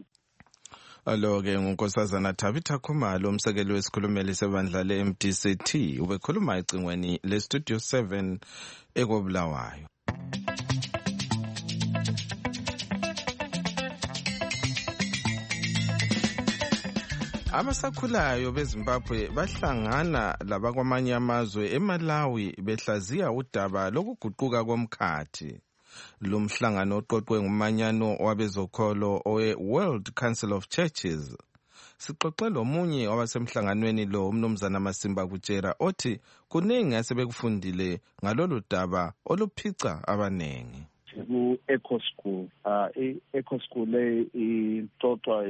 Alo-ke nguNkosazana Tabitha Khumalo umsekeli wesikhulumeli sebandla le-M D C T ubekhuluma ecingweni le-Studio seven ekobulawayo. Abasakhulayo beZimbabwe bahlangana labakwamanye amazwe eMalawi behlaziya udaba lokuguquka komkhathi. Lumhlangano oqoqwe ngumanyano wabezokholo owe-World Council of Churches. Sixoxe lomunye wabasemhlanganweni lo umnumzana Masimba Kutshera othi kuningi asebekufundile ngalolu daba oluphica abanengi. ku-eco school. Uh, i-eco school le ixoxwa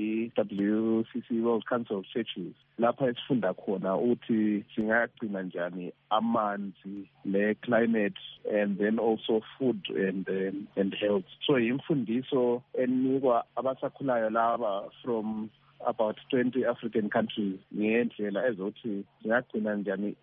i-W C C, World Council of Churches, lapha esifunda khona ukuthi singagcina njani amanzi, le climate, and then also food and um, and health. So imfundiso enikwa abasakhulayo laba from about twenty African countries ngendlela ezothi singagcina njani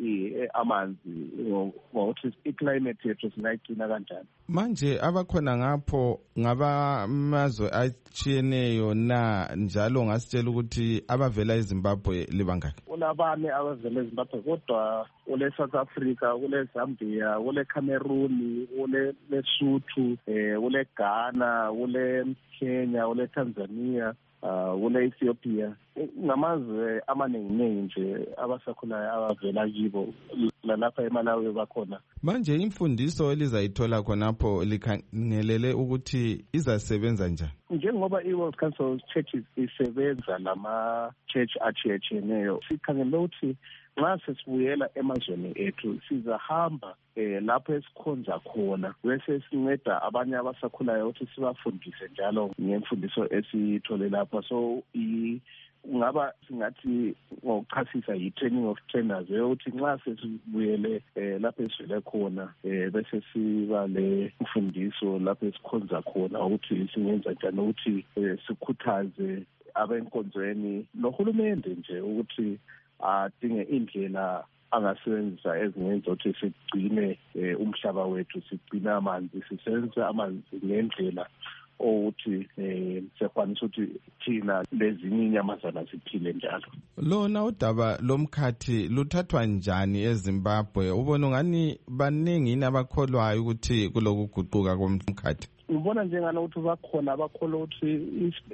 amanzi ngokuthi i-climate yethu singayigcina kanjani. Manje abakhona ngapho ngabamazwe atshiyeneyo na, njalo ngasitshela ukuthi abavela eZimbabwe libangaki? Kunabane abavela eZimbabwe kodwa kule South Africa, kule Zambia, kule Cameroon, kule Lesotho, eh kule Ghana, kule Kenya, kule Tanzania, uh kule Ethiopia. Ngamazwe amaningi nje abasakhulayo abavela kibo lalapha eMalawi bakhona. Manje imfundiso elizayithola khonapho likhangelele ukuthi izasebenza njani? Njengoba i-World Council of Churches isebenza lama church atshiyeneyo, sikhangele ukuthi nxa sesibuyela emazweni ethu sizahamba eh lapho esikhonza khona bese sinceda abanye abasakhulayo ukuthi sibafundise njalo ngemfundiso esithole lapha. So i ngaba singathi ngokuchasisa yi-training of trainers ukuthi nxa sesibuyele eh lapho esivele khona eh bese siba le mfundiso lapho esikhonza khona ukuthi singenza njani ukuthi sikhuthaze abenkonzweni nohulumende nje ukuthi adinge indlela angasebenzisa ezingenza ukuthi sigcine umhlaba wethu, sigcine amanzi, sisebenzise amanzi ngendlela ukuthi eh sekwanisa ukuthi thina lezinye inyamazana ziphile njalo. Lona udaba lomkhathi luthathwa njani eZimbabwe? Ubona ngani baningi nabakholwayo ukuthi kulokuguquka komkhathi? Ngibona njenganokuthi bakhona abakholwa ukuthi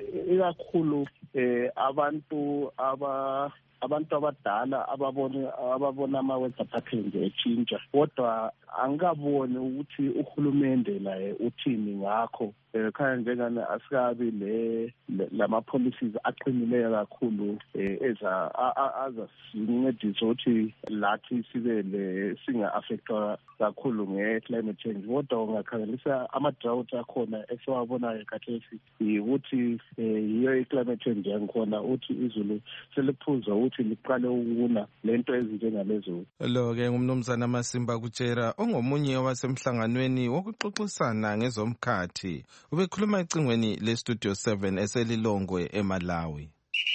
ikakhulu eh abantu aba abantu abadala ababona ababona ama-weather patterns etshintsha, kodwa angikaboni ukuthi uhulumende naye uthini ngakho. Khaya njengani asikabi le lama-policies aqinileyo kakhulu eza azasincedisa ukuthi lathi sibe le singa-affectwa kakhulu nge-climate change. Kodwa ungakhangelisa ama-drought akhona esiwabonayo khathesi ukuthi yiyo i-climate change yangikhona ukuthi izulu seliphuza ukuthi liqale ukuna lento ezinjengalezo. Lo-ke ngumnumzana Masimba Kutshera ongomunye wasemhlanganweni wokuxoxisana ngezomkhathi. Ubekhuluma ecingweni le-Studio seven eselilongwe eMalawi.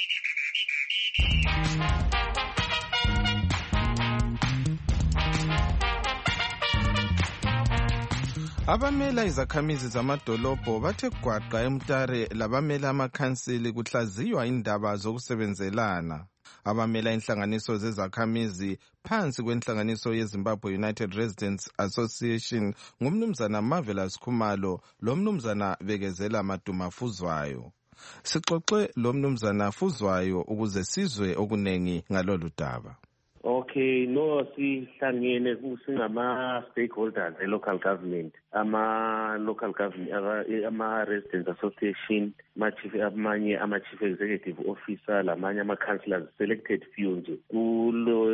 Abamela izakhamizi zamadolobho bathe gwaqa eMtare labamela amakhansili kuhlaziywa indaba zokusebenzelana. Abamela inhlanganiso zezakhamizi phansi kwenhlanganiso yeZimbabwe United Residents Association ngumnumzana Marvelous Khumalo lomnumzana Bekezela Maduma Fuzwayo. Sixoxe lomnumzana Fuzwayo ukuze sizwe okunengi ngalolu daba. Okay, no sihlangene kusingama stakeholders e-local government, ama local government, ama residents association, ma chief amanye ama chief executive officer, lamanye ama councillors selected few nje. Kulo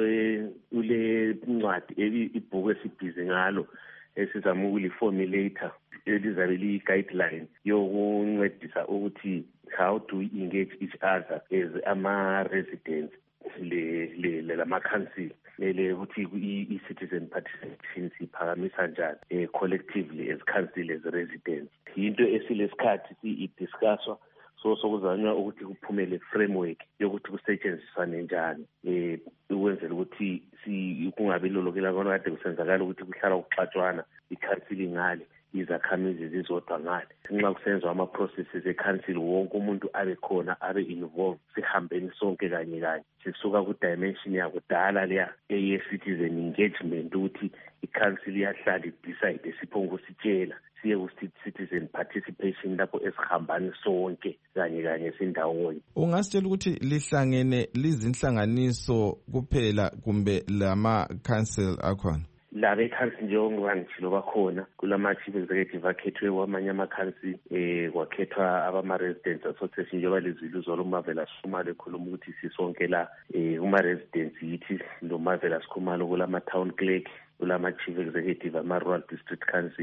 ule ncwadi ibhuku esibhizi ngalo esizama ukuliformulator elizabe liyi guideline yokuncedisa ukuthi how to engage each other as ama residents le le lama council le ukuthi i-citizen participation siphakamisa njani eh collectively as council as residents. Into esilesikhathi si-discusswa so sokuzanywa ukuthi kuphumele framework yokuthi kusetshenziswane njani eh ukwenzela ukuthi si kungabi lolokela bona kade kusenzakala ukuthi kuhlala ukuxatshwana i-council ngale izakhamizi zizodwa ngale. Nxa kusenzwa ama-processes e-council wonke umuntu abe khona abe involved, sihambeni sonke kanye kanye sisuka ku-dimension yakudala leya eye-citizen engagement ukuthi i-council iyahlala idecide siphongo sitshela siye ku-citizen participation lapho esihambani sonke kanye kanye sindawonye. Ungasitshela ukuthi lihlangene lizinhlanganiso kuphela kumbe lama-council akhona? Labe council njengoba ngitshilo bakhona kulama chief executive akhethwe kwamanye ama-council eh kwakhethwa abama-residents association njengoba lezilo zolo Marvelous Khumalo ekhuluma ukuthi sisonke la eh uma-residents yithi lo Marvelous Khumalo kulama-town clerk kulama chief executive ama-rural district council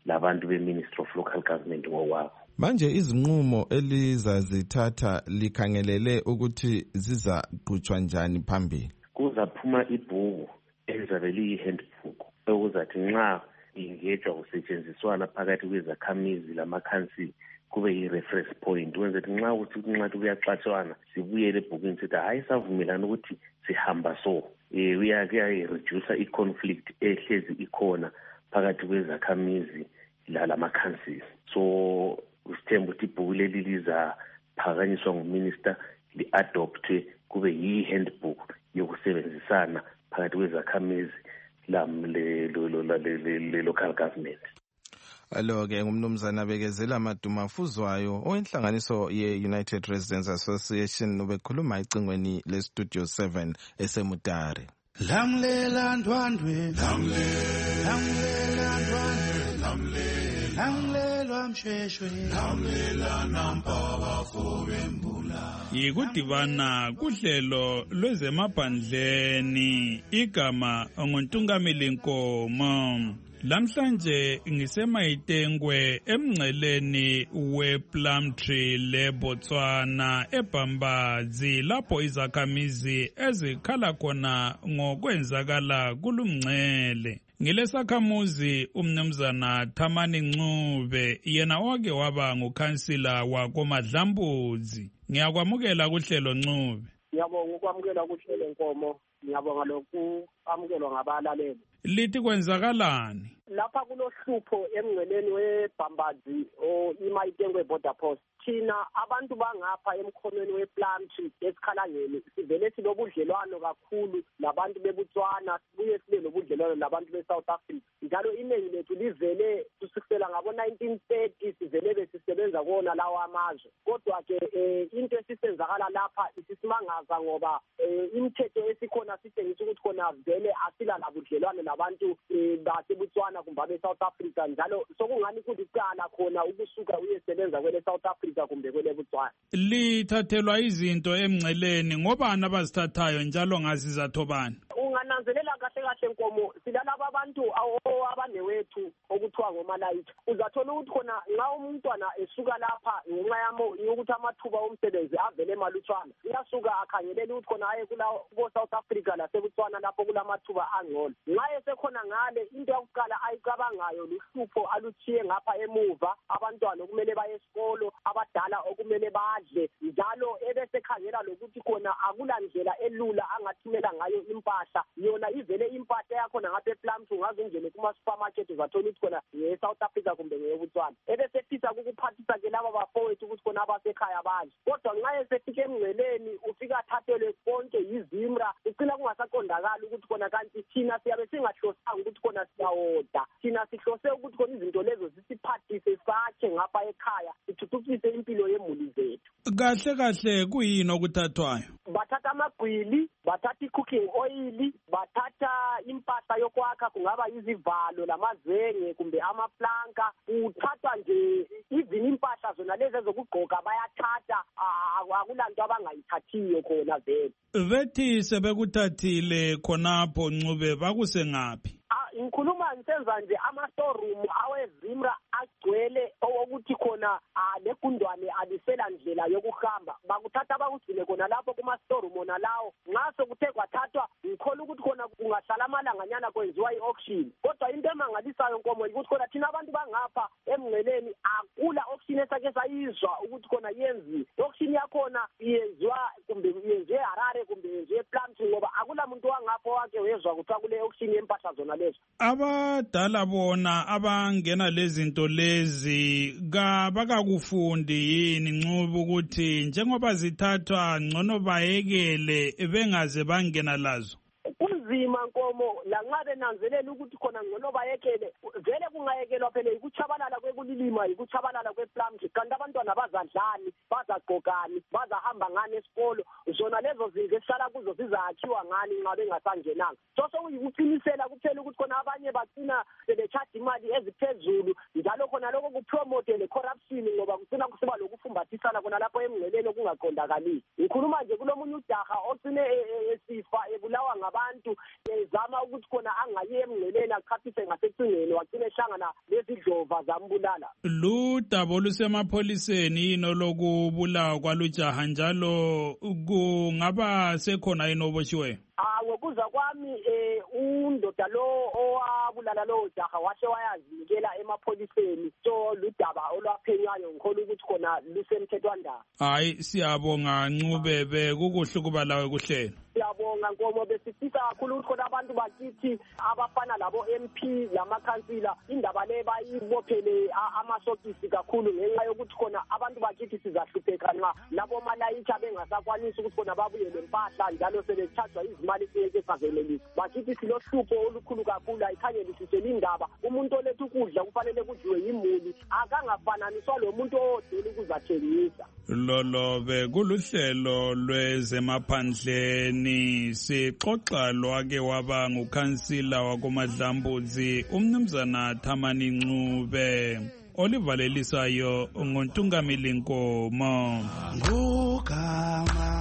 labantu be-Ministry of Local Government ngowabo. Manje izinqumo elizazithatha likhangelele ukuthi zizaqhutshwa njani phambili? Kuzaphuma ibhuku elizabe liyi-handbook okuzathi nxa ingejwa kusetshenziswana phakathi kwezakhamizi lamakhansili kube yi-reference point wenza ukuthi nxa ukuthi nxa kuyaxatshwana sibuyele ebhukini sithi hayi savumelana ukuthi sihamba so eh uyakuyayireduce i-conflict ehlezi ikhona phakathi kwezakhamizi lamakhansili. So usithemba ukuthi ibhuku leli lizaphakanyiswa nguminister li-adoptwe kube yi-handbook yokusebenzisana phakathi kwezakhamizi le-local government. Alo-ke ngumnumzana Bekezela Madumafuzwayo owenhlanganiso ye-United Residents Association ubekhuluma ecingweni le-Studio seven eseMutare. Lamlela ndwandwe lamlela ndwandwe lamlela msheshwe lamlela nampaba fobembula. Yikudibana kuhlelo lwezemaphandleni igama nguNtungameli Nkomo. Lamhlanje ngisemayitengwe emngceleni wePlumtree leBotswana eBhambazi lapho izakhamizi ezikhala khona ngokwenzakala kulumngcele. Ngilesakhamuzi umnumzana Thamani Ncube yena wake waba ngukhansila wakoMadlambuzi. Ngiyakwamukela kuhlelo Ncube. Ngiyabonga ukwamukela kuhlelo Nkomo. Ngiyabonga lokhu amukelwa ngabalaleli. Lithi kwenzakalani? Lapha kulohlupho emngceleni weBhambazi o imayitengwe border post. Thina abantu bangapha emkhonweni wePlumtree esikhalangeni sivele silobudlelwano kakhulu labantu beBotswana sibuye sibe nobudlelwano labantu beSouth Africa. Njalo iningi lethu livele kusukela ngabo nineteen thirty sivele besisebenza kona lawa amazwe. Kodwa ke into esisenzakala lapha isisimangaza ngoba imithetho esikhona sitshengisa ukuthi khona vele asila labudlelwano nabantu baseBotswana kumbe beSouth Africa njalo sokungani kulicala khona ukusuka uyesebenza kwele South Africa kumbe kwele Botswana. Lithathelwa izinto emngceleni ngobani abazithathayo njalo ngazizatho ungananzelela kahle kahle Nkomo silalaba abantu abanewethu okuthiwa ngomalayitha uzathola ukuthi khona nxa umntwana esuka lapha ngenxa yamo ukuthi amathuba omsebenzi avele emalutshwana uyasuka akhangelela ukuthi khona aye kula South Africa laseBotswana lapho kulamathuba angcono. Nxa esekhona ngale into yokuqala ayicabangayo luhlupho aluchiye ngapha emuva abantwana okumele baye esikolo abadala okumele badle njalo ebesekhangela lokuthi khona akula ndlela elula angathumela ngayo impahla yona ivele impahla yakhona ngapha ePlumtree ungazingene kuma supermarket uzathola ukuthi khona ngeSouth Africa kumbe ngeBotswana ebesefisa ukuphathisa ke laba bafowethu ukuthi khona abasekhaya badle. Kodwa nxa esefika emngceleni ufika athathelwe konke yizimra ucina kungasaqondakala ukuthi khona kanti thina siyabe singahlosanga ukuthi khona siyawoda thina sihlose ukuthi khona izinto lezo zisiphathise sakhe ngapha ekhaya sithuthukise impilo yemuli zethu. Kahle kahle kuyini okuthathwayo? Bathatha amagwili, bathatha i-cooking oil, bathatha impahla yokwakha kungaba izivalo lamazenge kumbe amaplanka. Uthatha nje even impahla zona lezi ezokugqoka bayathatha akulanto abangayithathiyo khona vele. Bethi sebekuthathile khonapho Ncube bakuse ngaphi? Ngikhuluma ngisenza nje ama-storeroom awezimra agcwele owokuthi khona legundwane alisela ndlela yokuhamba bakuthatha bakugcine khona lapho kuma-storeroom ona lawo. Nxa sokuthe kwathathwa ngikhola ukuthi khona kungahlala amalanganyana kwenziwa i-auction. Kodwa into emangalisayo Nkomo ukuthi khona thina abantu bangapha emngceleni akula auction esake sayizwa ukuthi khona yenziwe. I-auction yakhona yenziwa kumbe yenziwe eHarare kumbe yenziwe ePlumtree ngoba akula muntu wangapha wake wezwa kuthiwa kule auction yempahla zona lezo. Abadala bona abangena lezinto lezi kabakakufundi yini Ncube ukuthi njengoba zithathwa ngcono bayekele bengaze bangena lazo? Kunzima Nkomo lanxa benanzelela ukuthi khona ngcono bayekele vele kungayekelwa phela ikuchabalala kwekulilima ikuchabalala kwePlumtree kanti abantwana bazadlani bazagqokani bazahamba ngani esikolo zona lezo zinto esihlala kuzo zizakhiwa ngani nxa bengasangenanga. So sokuyikuqinisela kuphela ukuthi khona abanye bagcina bebechaja imali eziphezulu njalo khona lokho kupromote le corruption ngoba kucina kusiba lokufumbathisana khona lapho emngceleni okungaqondakali. Ngikhuluma nje kulomunye ujaha ocine esifa ebulawa ngabantu ezama ukuthi khona khona angayi emngceleni achaphise ngasecingweni wagcine ehlangana lezidlova zambulala. Ludaba olusemapholiseni yini olokubulawa kwalujaha njalo kungaba sekhona yini oboshiweyo? Ah, ngokuzwa kwami eh undoda lo owabulala lo jaha washe wayazinikela emapholiseni, so ludaba olwaphenywayo ngikholwa ukuthi khona lusemthethwandaba. Hayi, siyabonga Ncubebe, kukuhle kuba lawe kuhlelo. Siyabonga Nkomo, besifisa kakhulu ukuthi khona abantu bakithi abafana labo M P lamakhansila indaba le bayibophele amasokisi kakhulu ngenxa yokuthi khona abantu bakithi sizahlupheka nxa labo malayitsha bengasakwanisi ukuthi khona babuyele empahla njalo sebethathwa izimali siyeke savelelisa. Bakithi silohlupho olukhulu kakhulu, ayikhangelisisele indaba. Umuntu oletha ukudla kufanele kudliwe yimuli, akangafananiswa lo muntu odela ukuzathengisa. Lolobe kuluhlelo lwezemaphandleni sixoxa lwake waba ngukhansila wakoMadlambuzi umnumzana Thamani Ncube olivalelisayo ngontungamili Nkomo. Ngugama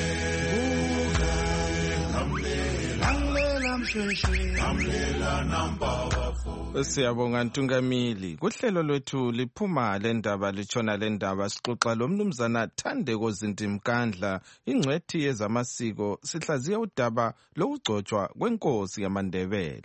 Siyabonga Ntungamili. Kuhlelo lwethu liphuma lendaba litshona lendaba sixoxa lomnumzana Thandeko Zintimkandla ingcwethi yezamasiko sihlaziya udaba lokugcotshwa kwenkosi yamaNdebele.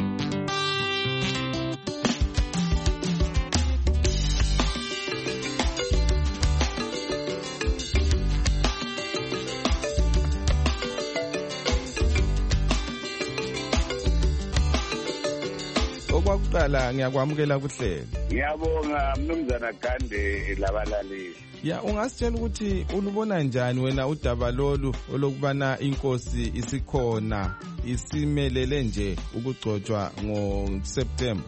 Okwakuqala ngiyakwamukela kuhlelo. Ngiyabonga mnumzana Gande labalaleli. Ya, ungasitshela ukuthi ulubona njani wena udaba lolu olokubana inkosi isikhona isimelele nje ukugcotshwa ngoSeptember?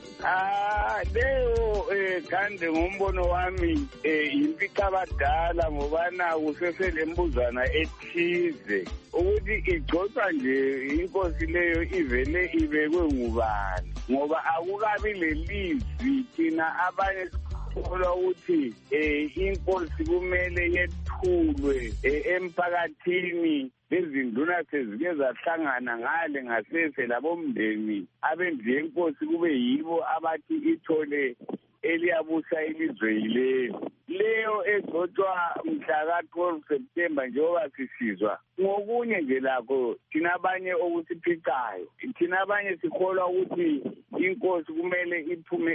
Ah, leyo eh Gande ngombono wami eh impika abadala ngobana kusesele mbuzana ethize ukuthi igcotshwa nje inkosi leyo ivele ibekwe ngubani, ngoba akukabi lelizwi thina abanye sikholwa ukuthi eh inkosi kumele yethulwe emphakathini. Lezinduna sezike zahlangana ngale ngasese labomndeni abenzi yenkosi kube yibo abathi ithole eliyabusa ilizwe yilelo. Leyo egcotshwa mhla ka twelve September njengoba sisizwa ngokunye nje lakho thina abanye okusiphicayo. Thina abanye sikholwa ukuthi inkosi kumele iphume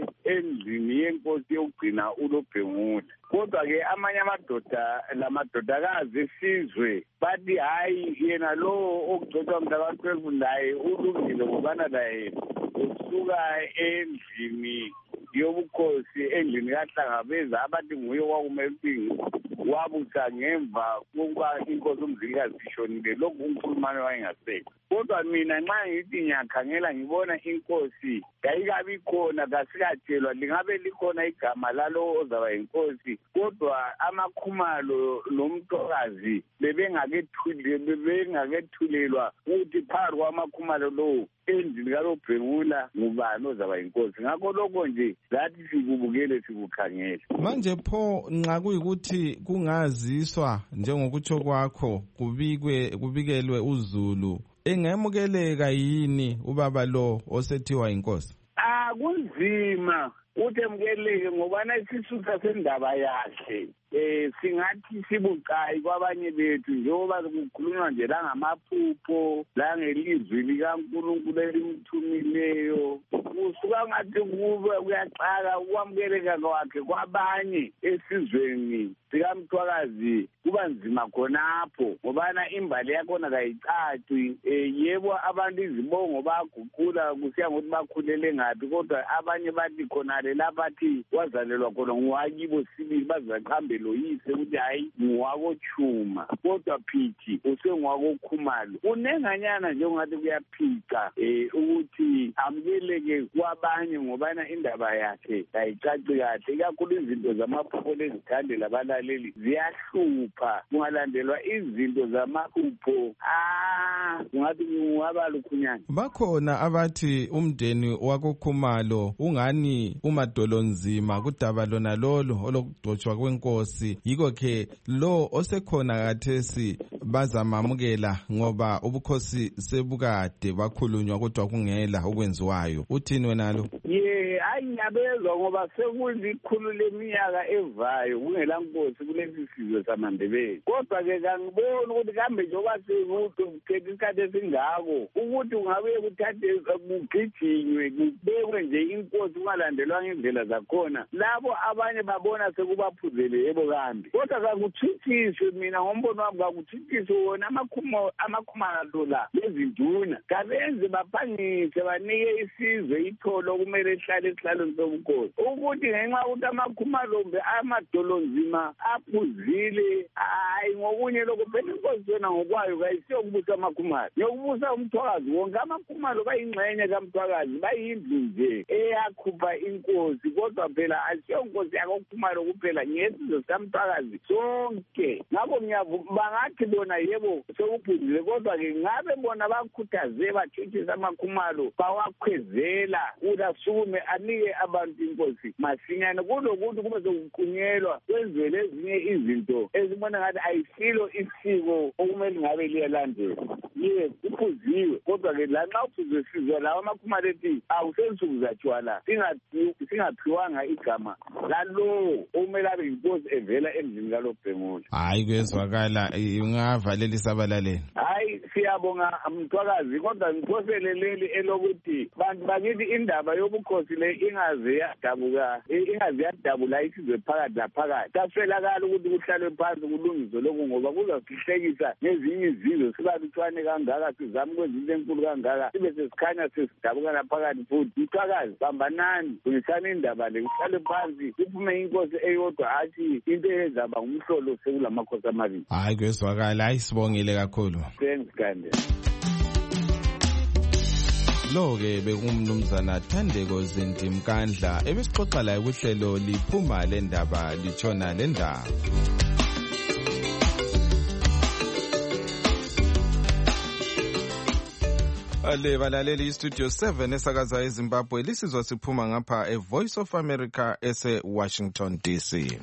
endlini yenkosi yokugcina uLobhengula. Kodwa ke amanye amadoda lamadodakazi esizwe bathi hayi yena lo okugcotshwa mhla ka twelve naye ulungile ngobana naye usuka endlini yobukhosi endlini kaHlangabeza abathi nguye kwakumele ukuthi wabusa ngemva kokuba inkosi uMzilikazi ishonile. Lokhu uNkhulumane wayengasekho. Kodwa mina nxa ngithi ngiyakhangela ngibona inkosi kayikabi khona, kasikatshelwa lingabe likhona igama lalo ozaba inkosi, kodwa amakhumalo lomthokazi bebengakethule bebengakethulelwa ukuthi phakathi kwamakhumalo lo endlini kaLobhengula ngubani ozaba inkosi. Ngakho lokho nje lathi sikubukele sikukhangele. Manje pho nxa kuyikuthi kungaziswa njengokutsho kwakho kubikwe kubikelwe uZulu, engemukeleka yini ubaba lo osethiwa inkosi? Ah, kunzima ukuthi emukeleke ngobana isisusa sendaba yakhe eh singathi sibucayi kwabanye bethu njengoba kukhulunywa nje la ngamaphupho la ngelizwi likaNkulunkulu elimthumileyo. Kusuka ngathi kube kuyaxaka ukwamukeleka kwakhe kwabanye esizweni sikaMthwakazi kuba nzima khonapho ngobana imbali yakhona kayicaci. Yebo abantu izibongo baguqula kusiya ngokuthi bakhulele ngaphi, kodwa abanye bathi khonale labathi wazalelwa khona ngowakibo sibili bazaqhambe loyise ukuthi hayi ngwakoChuma, kodwa phithi usengwakoKhumalo. Unenganyana nje ungathi kuyaphica eh ukuthi amukeleke kwabanye ngobana indaba yakhe ayicaci kahle, ikakhulu izinto zamaphupho lezithande labalaleli ziyahlupha. Kungalandelwa izinto zamaphupho ah ungathi ngwaba lukhunyana. Bakhona abathi umndeni wakoKhumalo ungani umadolonzima kudaba lona lolo olokugcotshwa kwenkosi inkosi. Yiko ke lo osekhona kathesi bazamamukela ngoba ubukhosi sebukade bakhulunywa kodwa kungela okwenziwayo. Uthini wena lo? Ye ayingabezwa ngoba sekulikhulu leminyaka evayo kungela nkosi kulesi sizwe samaNdebele. Kodwa ke kangiboni ukuthi kambe njengoba sekuthethe isikhathi esingako ukuthi ungabe kuthathe kugijinywe kubekwe nje inkosi kungalandelwa ngendlela zakhona labo abanye babona sekubaphuzele yebo kambi. Kodwa kakuthithiswe mina ngombono wami kakuthithiswe wona amakhuma amakhumalo la lezinduna kabenze baphangise banike isizwe itholo kumele ihlale esihlalweni sobukhosi ukuthi ngenxa ukuthi amakhumalo amadolonzima aphuzile hayi ngokunye lokho phela inkosi yona ngokwayo kayisiyo ukubusa amakhumalo yokubusa umthwakazi wonke amakhumalo bayingxenye kaMthwakazi bayindlu nje eyakhupha inkosi kodwa phela asiyo inkosi yakokhumalo kuphela ngesizwe sikaMthwakazi sonke ngakho bangathi bona yebo sekuphuzile kodwa ke ngabe bona bakhuthaze bathuthisa amakhumalo bawakhwezela udasukume anike abantu inkosi masinyane kulokuthi kube sokuqunyelwa kwenziwe lezinye izinto ezibona ngathi ayisilo isiko okumele ngabe liyalandelwa ye kuphuziwe kodwa ke la nxa uphuziwe sizwe lawo amakhumalo ethi awusensuku zatshwala singaphiwanga igama lalowo okumele abe yinkosi evela endlini kalobhengula. Hayi kwezwakala ungavalelisa abalaleli. Hayi siyabonga Mthwakazi kodwa ngiphosele leli elokuthi bantu bakithi indaba yobukhosi le ingaze yadabuka ingaze yadabula isizwe phakathi laphakathi kaswelakala ukuthi kuhlalwe phansi kulungiswe lokhu ngoba kuzasihlekisa ngezinye izizwe sibalutshwane kangaka sizama ukwenza into enkulu kangaka sibe sesikhanya sesidabuka laphakathi futhi. Mthwakazi bambanani kulisana indaba le kuhlalwe phansi kuphume inkosi eyodwa athi into ezaba ngumhlolo sekulamakhosi amabili. Hayi kwezwakala hayi sibongile kakhulu. Thanks Kande. Lo-ke bekumnumzana Thandeko Zindimkandla ebesixoxa laye kuhlelo liphuma le ndaba litshona le ndaba. Ale balaleli istudio seven esakaza eZimbabwe lisizwa siphuma ngapha eVoice of America ese Washington D C.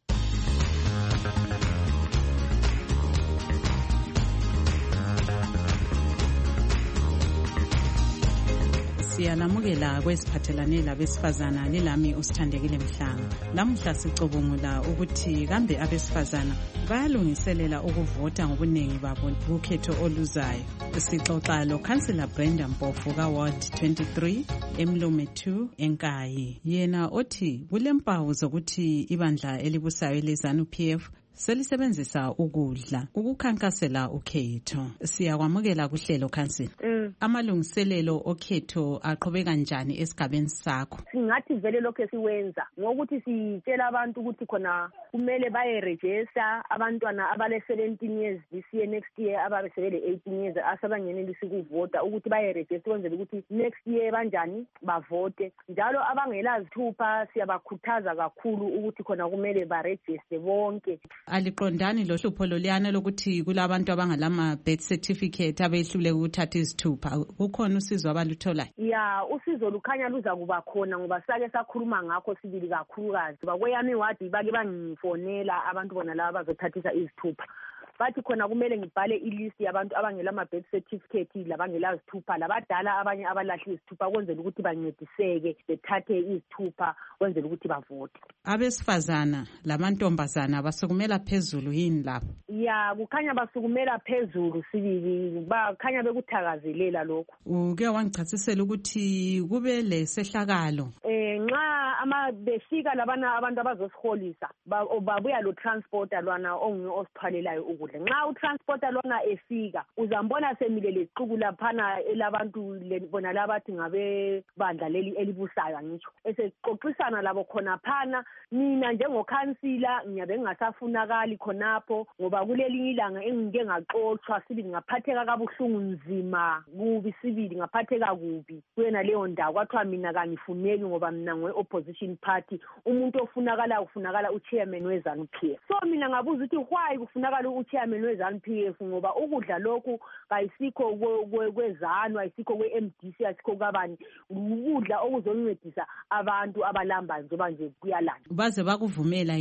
Siyalamukela kwesiphathelane labesifazana lelami usithandekile Mhlanga. Lamuhla sicubungula ukuthi kambe abesifazana bayalungiselela ukuvota ngobunengi babo kukhetho oluzayo. Sixoxa lo Councillor Brenda Mpofu ka Ward twenty-three eMlume two eNkayi. Yena othi kulempawu zokuthi ibandla elibusayo leZANU-P F selisebenzisa ukudla ukukhankasela ukhetho. Siyakwamukela kuhlelo Council. Mm. Amalungiselelo okhetho aqhubeka njani esigabeni sakho? Singathi vele lokho siwenza ngokuthi sitshela abantu ukuthi khona kumele baye register abantwana abale seventeen years this year next year ababe sebele eighteen years asabangenelisa ukuvota ukuthi baye register kwenzela ukuthi next year banjani bavote. Njalo abangela zithupha siyabakhuthaza kakhulu ukuthi khona kumele ba register bonke. Aliqondani lo hlupho loliyana lokuthi kulabantu abangalama birth certificate abehlule ukuthatha izithupha kukhona usizo abalutholayo? Ya usizo lukhanya luza kuba khona ngoba sake sakhuluma ngakho sibili kakhulukazi bakweyami wadi bake bangifonela abantu bona laba bazothathisa izithupha bathi khona kumele ngibhale ilist yabantu abangela ama birth certificate labangela izithupha labadala abanye abalahla izithupha kwenzela ukuthi bancediseke bethathe izithupha kwenzela ukuthi bavote. Abesifazana lamantombazana basukumela phezulu yini lapho? Ya kukhanya basukumela phezulu sibili bakhanya bekuthakazelela lokho. Uke wangichasisela ukuthi kube lesehlakalo eh nxa ama befika labana abantu abazosiholisa babuya lo transporter lwana onguye osiphalelayo ukudla. Nxa utransporter lona efika uzambona semile leqhubu laphana elabantu bona labathi ngabe bandla leli elibusayo ngitsho esexoxisana labo khona phana. Mina njengokhansila ngiyabe ngingasafunakali khonapho ngoba kuleli ilanga engike ngaxoxwa sibili ngaphatheka kabuhlungu nzima kubi sibili ngaphatheka kubi kuyena leyo ndawo kwathiwa mina kangifuneki ngoba mina ngwe opposition party umuntu ofunakala ufunakala uchairman weZANU-P F. So mina ngabuza ukuthi why kufunakala uchairman weZANU-P F ngoba ukudla lokhu kayisikho kwezanu ayisikho kwe-M D C ayisikho kabani ukudla okuzoncedisa abantu abalamba njengoba nje kuyalanda. Baze bakuvumela yini?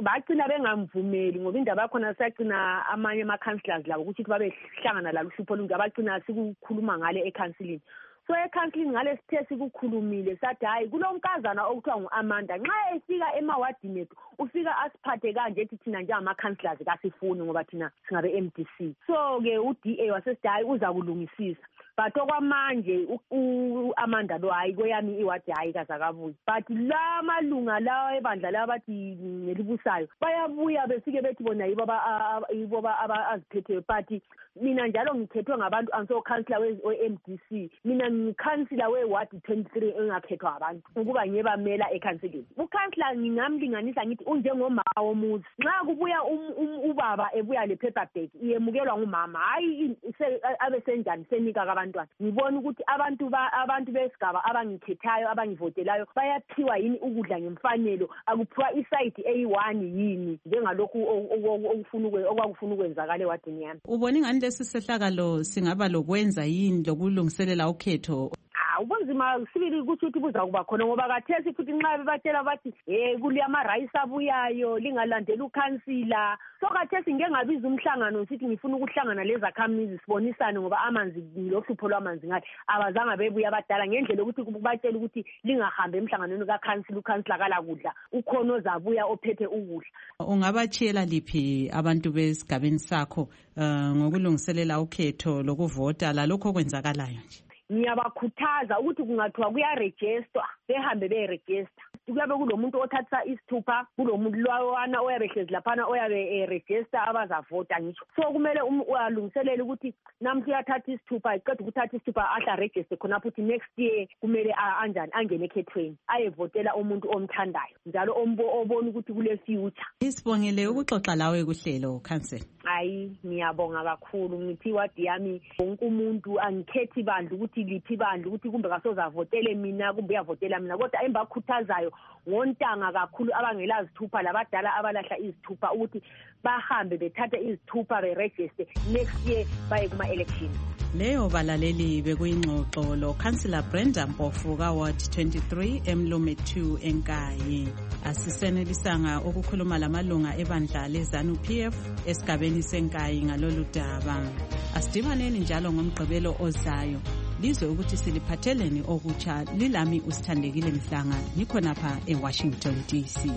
bagcina bengamvumeli ngoba indaba yakhona sayagcina amanye ama-councillors labo ukuthi babehlangana lalo uhlupho olunje abagcina sikukhuluma ngale ekhansilini. So ekhansilini ngale sithe sikukhulumile sathi hayi kulo mkazana okuthiwa ngu-Amanda nxa efika emawadini ethu ufika asiphathe kanje ethi thina njengama-councillors kasifuni ngoba thina singabe-M D C. So-ke u-D A wasesithi hayi uza kulungisisa. But okwamanje u-Amanda lo hayi kweyami iwadi hayi kazakabuyi. But la malunga lawa ebandla laba bathi ngelibusayo bayabuya besike bethi bona yibo yibo abaziphetheyo. But mina njalo ngikhethwe ngabantu anso councillor we-M D C. Mina ngikhansila we-ward twenty-three engakhethwa abantu ukuba ngiyebamela ekhansilini. Ukhansila ngingamlinganisa ngithi unjengomama womuzi. Nxa kubuya ubaba ebuya le-paper bag iyemukelwa ngumama hayi abe senjani senika abantwana. Ngibona ukuthi abantu ba abantu besigaba abangikhethayo abangivotelayo bayaphiwa yini ukudla ngemfanelo akuphiwa iside eyi-one yini njengalokhu okufuna okwakufuna ukwenzakala ewadini yami. Ubona ingani lesi sehlakalo singaba lokwenza yini lokulungiselela ukhetho? Ubunzima sibili ukuthi uthi buza kuba khona ngoba kathesi futhi nxa bebatshela bathi eh kuli ama-rice abuyayo lingalandela ukhansila. So kathesi ngeke ngabiza umhlangano sithi ngifuna ukuhlangana lezakhamizi sibonisane ngoba amanzi lohlupho lwamanzi ngathi abazange bebuya abadala ngendlela ukuthi kubatshela ukuthi lingahambe emhlanganweni kakhansila ukhansila kala kudla ukhona ozabuya ophethe ukudla. Ungabatshela liphi abantu besigabeni sakho ngokulungiselela ukhetho lokuvota lalokho okwenzakalayo nje? Ngiyabakhuthaza ukuthi kungathiwa kuyaregister behambe beregister. Kuyabe kulomuntu othatha isithupha kulomuntu lwana oyabe hlezi laphana oyabe register abazavota ngisho. So kumele alungiselele ukuthi namhla uyathatha isithupha iqeda ukuthatha isithupha ahla register khona futhi next year kumele anjani angene ekhethweni ayevotela umuntu omthandayo njalo obona ukuthi kule future. Isibongele ukuxoxa lawe kuhlelo council. Hayi ngiyabonga kakhulu ngithi wadi yami wonke umuntu angikhethi bandla ukuthi liphi bandla ukuthi kumbe kasozavotele mina kumbe uyavotela mina kodwa embakhuthazayo ngontanga kakhulu abangela izithupha labadala abalahla izithupha ukuthi bahambe bethathe izithupha beregister next year baye kuma election. Leyo balaleli bekuyingxoxo lo Councillor Brenda Mpofu ka Ward twenty-three Emlume two eNkayi. Asisenelisanga ukukhuluma lamalunga ebandla leZANU P F esigabeni seNkayi ngalolu daba. Asidibaneni njalo ngomgqibelo ozayo. Lizwe ukuthi siliphatheleni okutsha lilami usithandekile Mhlanga nikhonapha eWashington D C.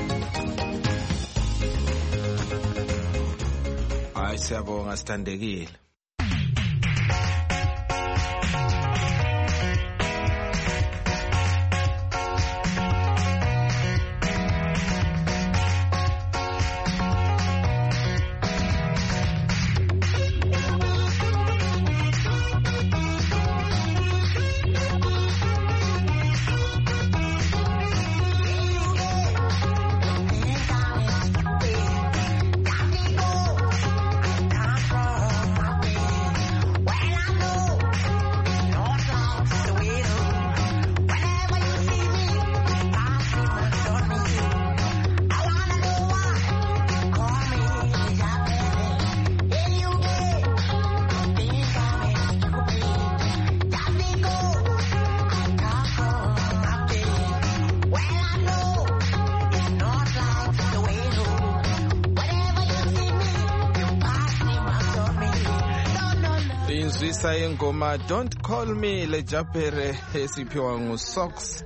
Hayi siyabonga sithandekile. Zwisa ingoma Don't Call Me lejaphere esiphiwa nguSox.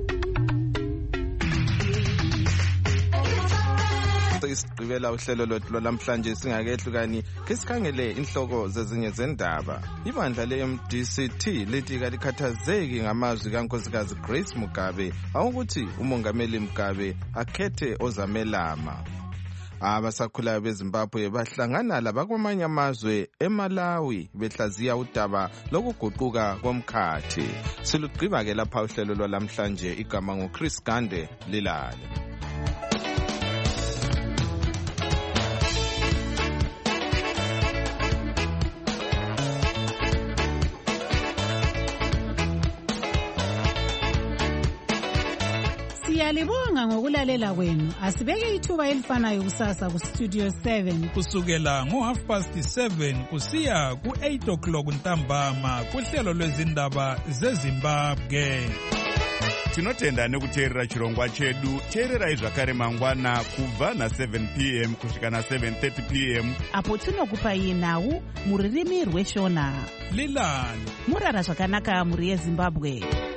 Sigqibela uhlelo lwethu lwamhlanje singakehlukani kesikhangele inhloko zezinye zendaba. Ibandla le-M D C T lithi kalikhathazeki ngamazwi kaNkosikazi Grace Mugabe awukuthi uMongameli Mugabe akhethe ozamelama. Abasakhulayo beZimbabwe bahlangana labakwamanye amazwe eMalawi behlaziya udaba lokuguquka komkhathi. Silugqiba ke lapha uhlelo lwalamhlanje igama ngoChris Gande lilale. Siyalibonga ngokulalela kwenu. Asibeke ithuba elifanayo kusasa ku Studio seven kusukela ngo half past seven kusiya ku eight o'clock ntambama kuhlelo lwezindaba zeZimbabwe. tinotenda nekuteerera chirongwa chedu. teererai zvakare mangwana kubva na-seven p m kusvika na-seven thirty p m apo tinokupai nhau muririmi rweshona. lilani murara zvakanaka muri yezimbabwe.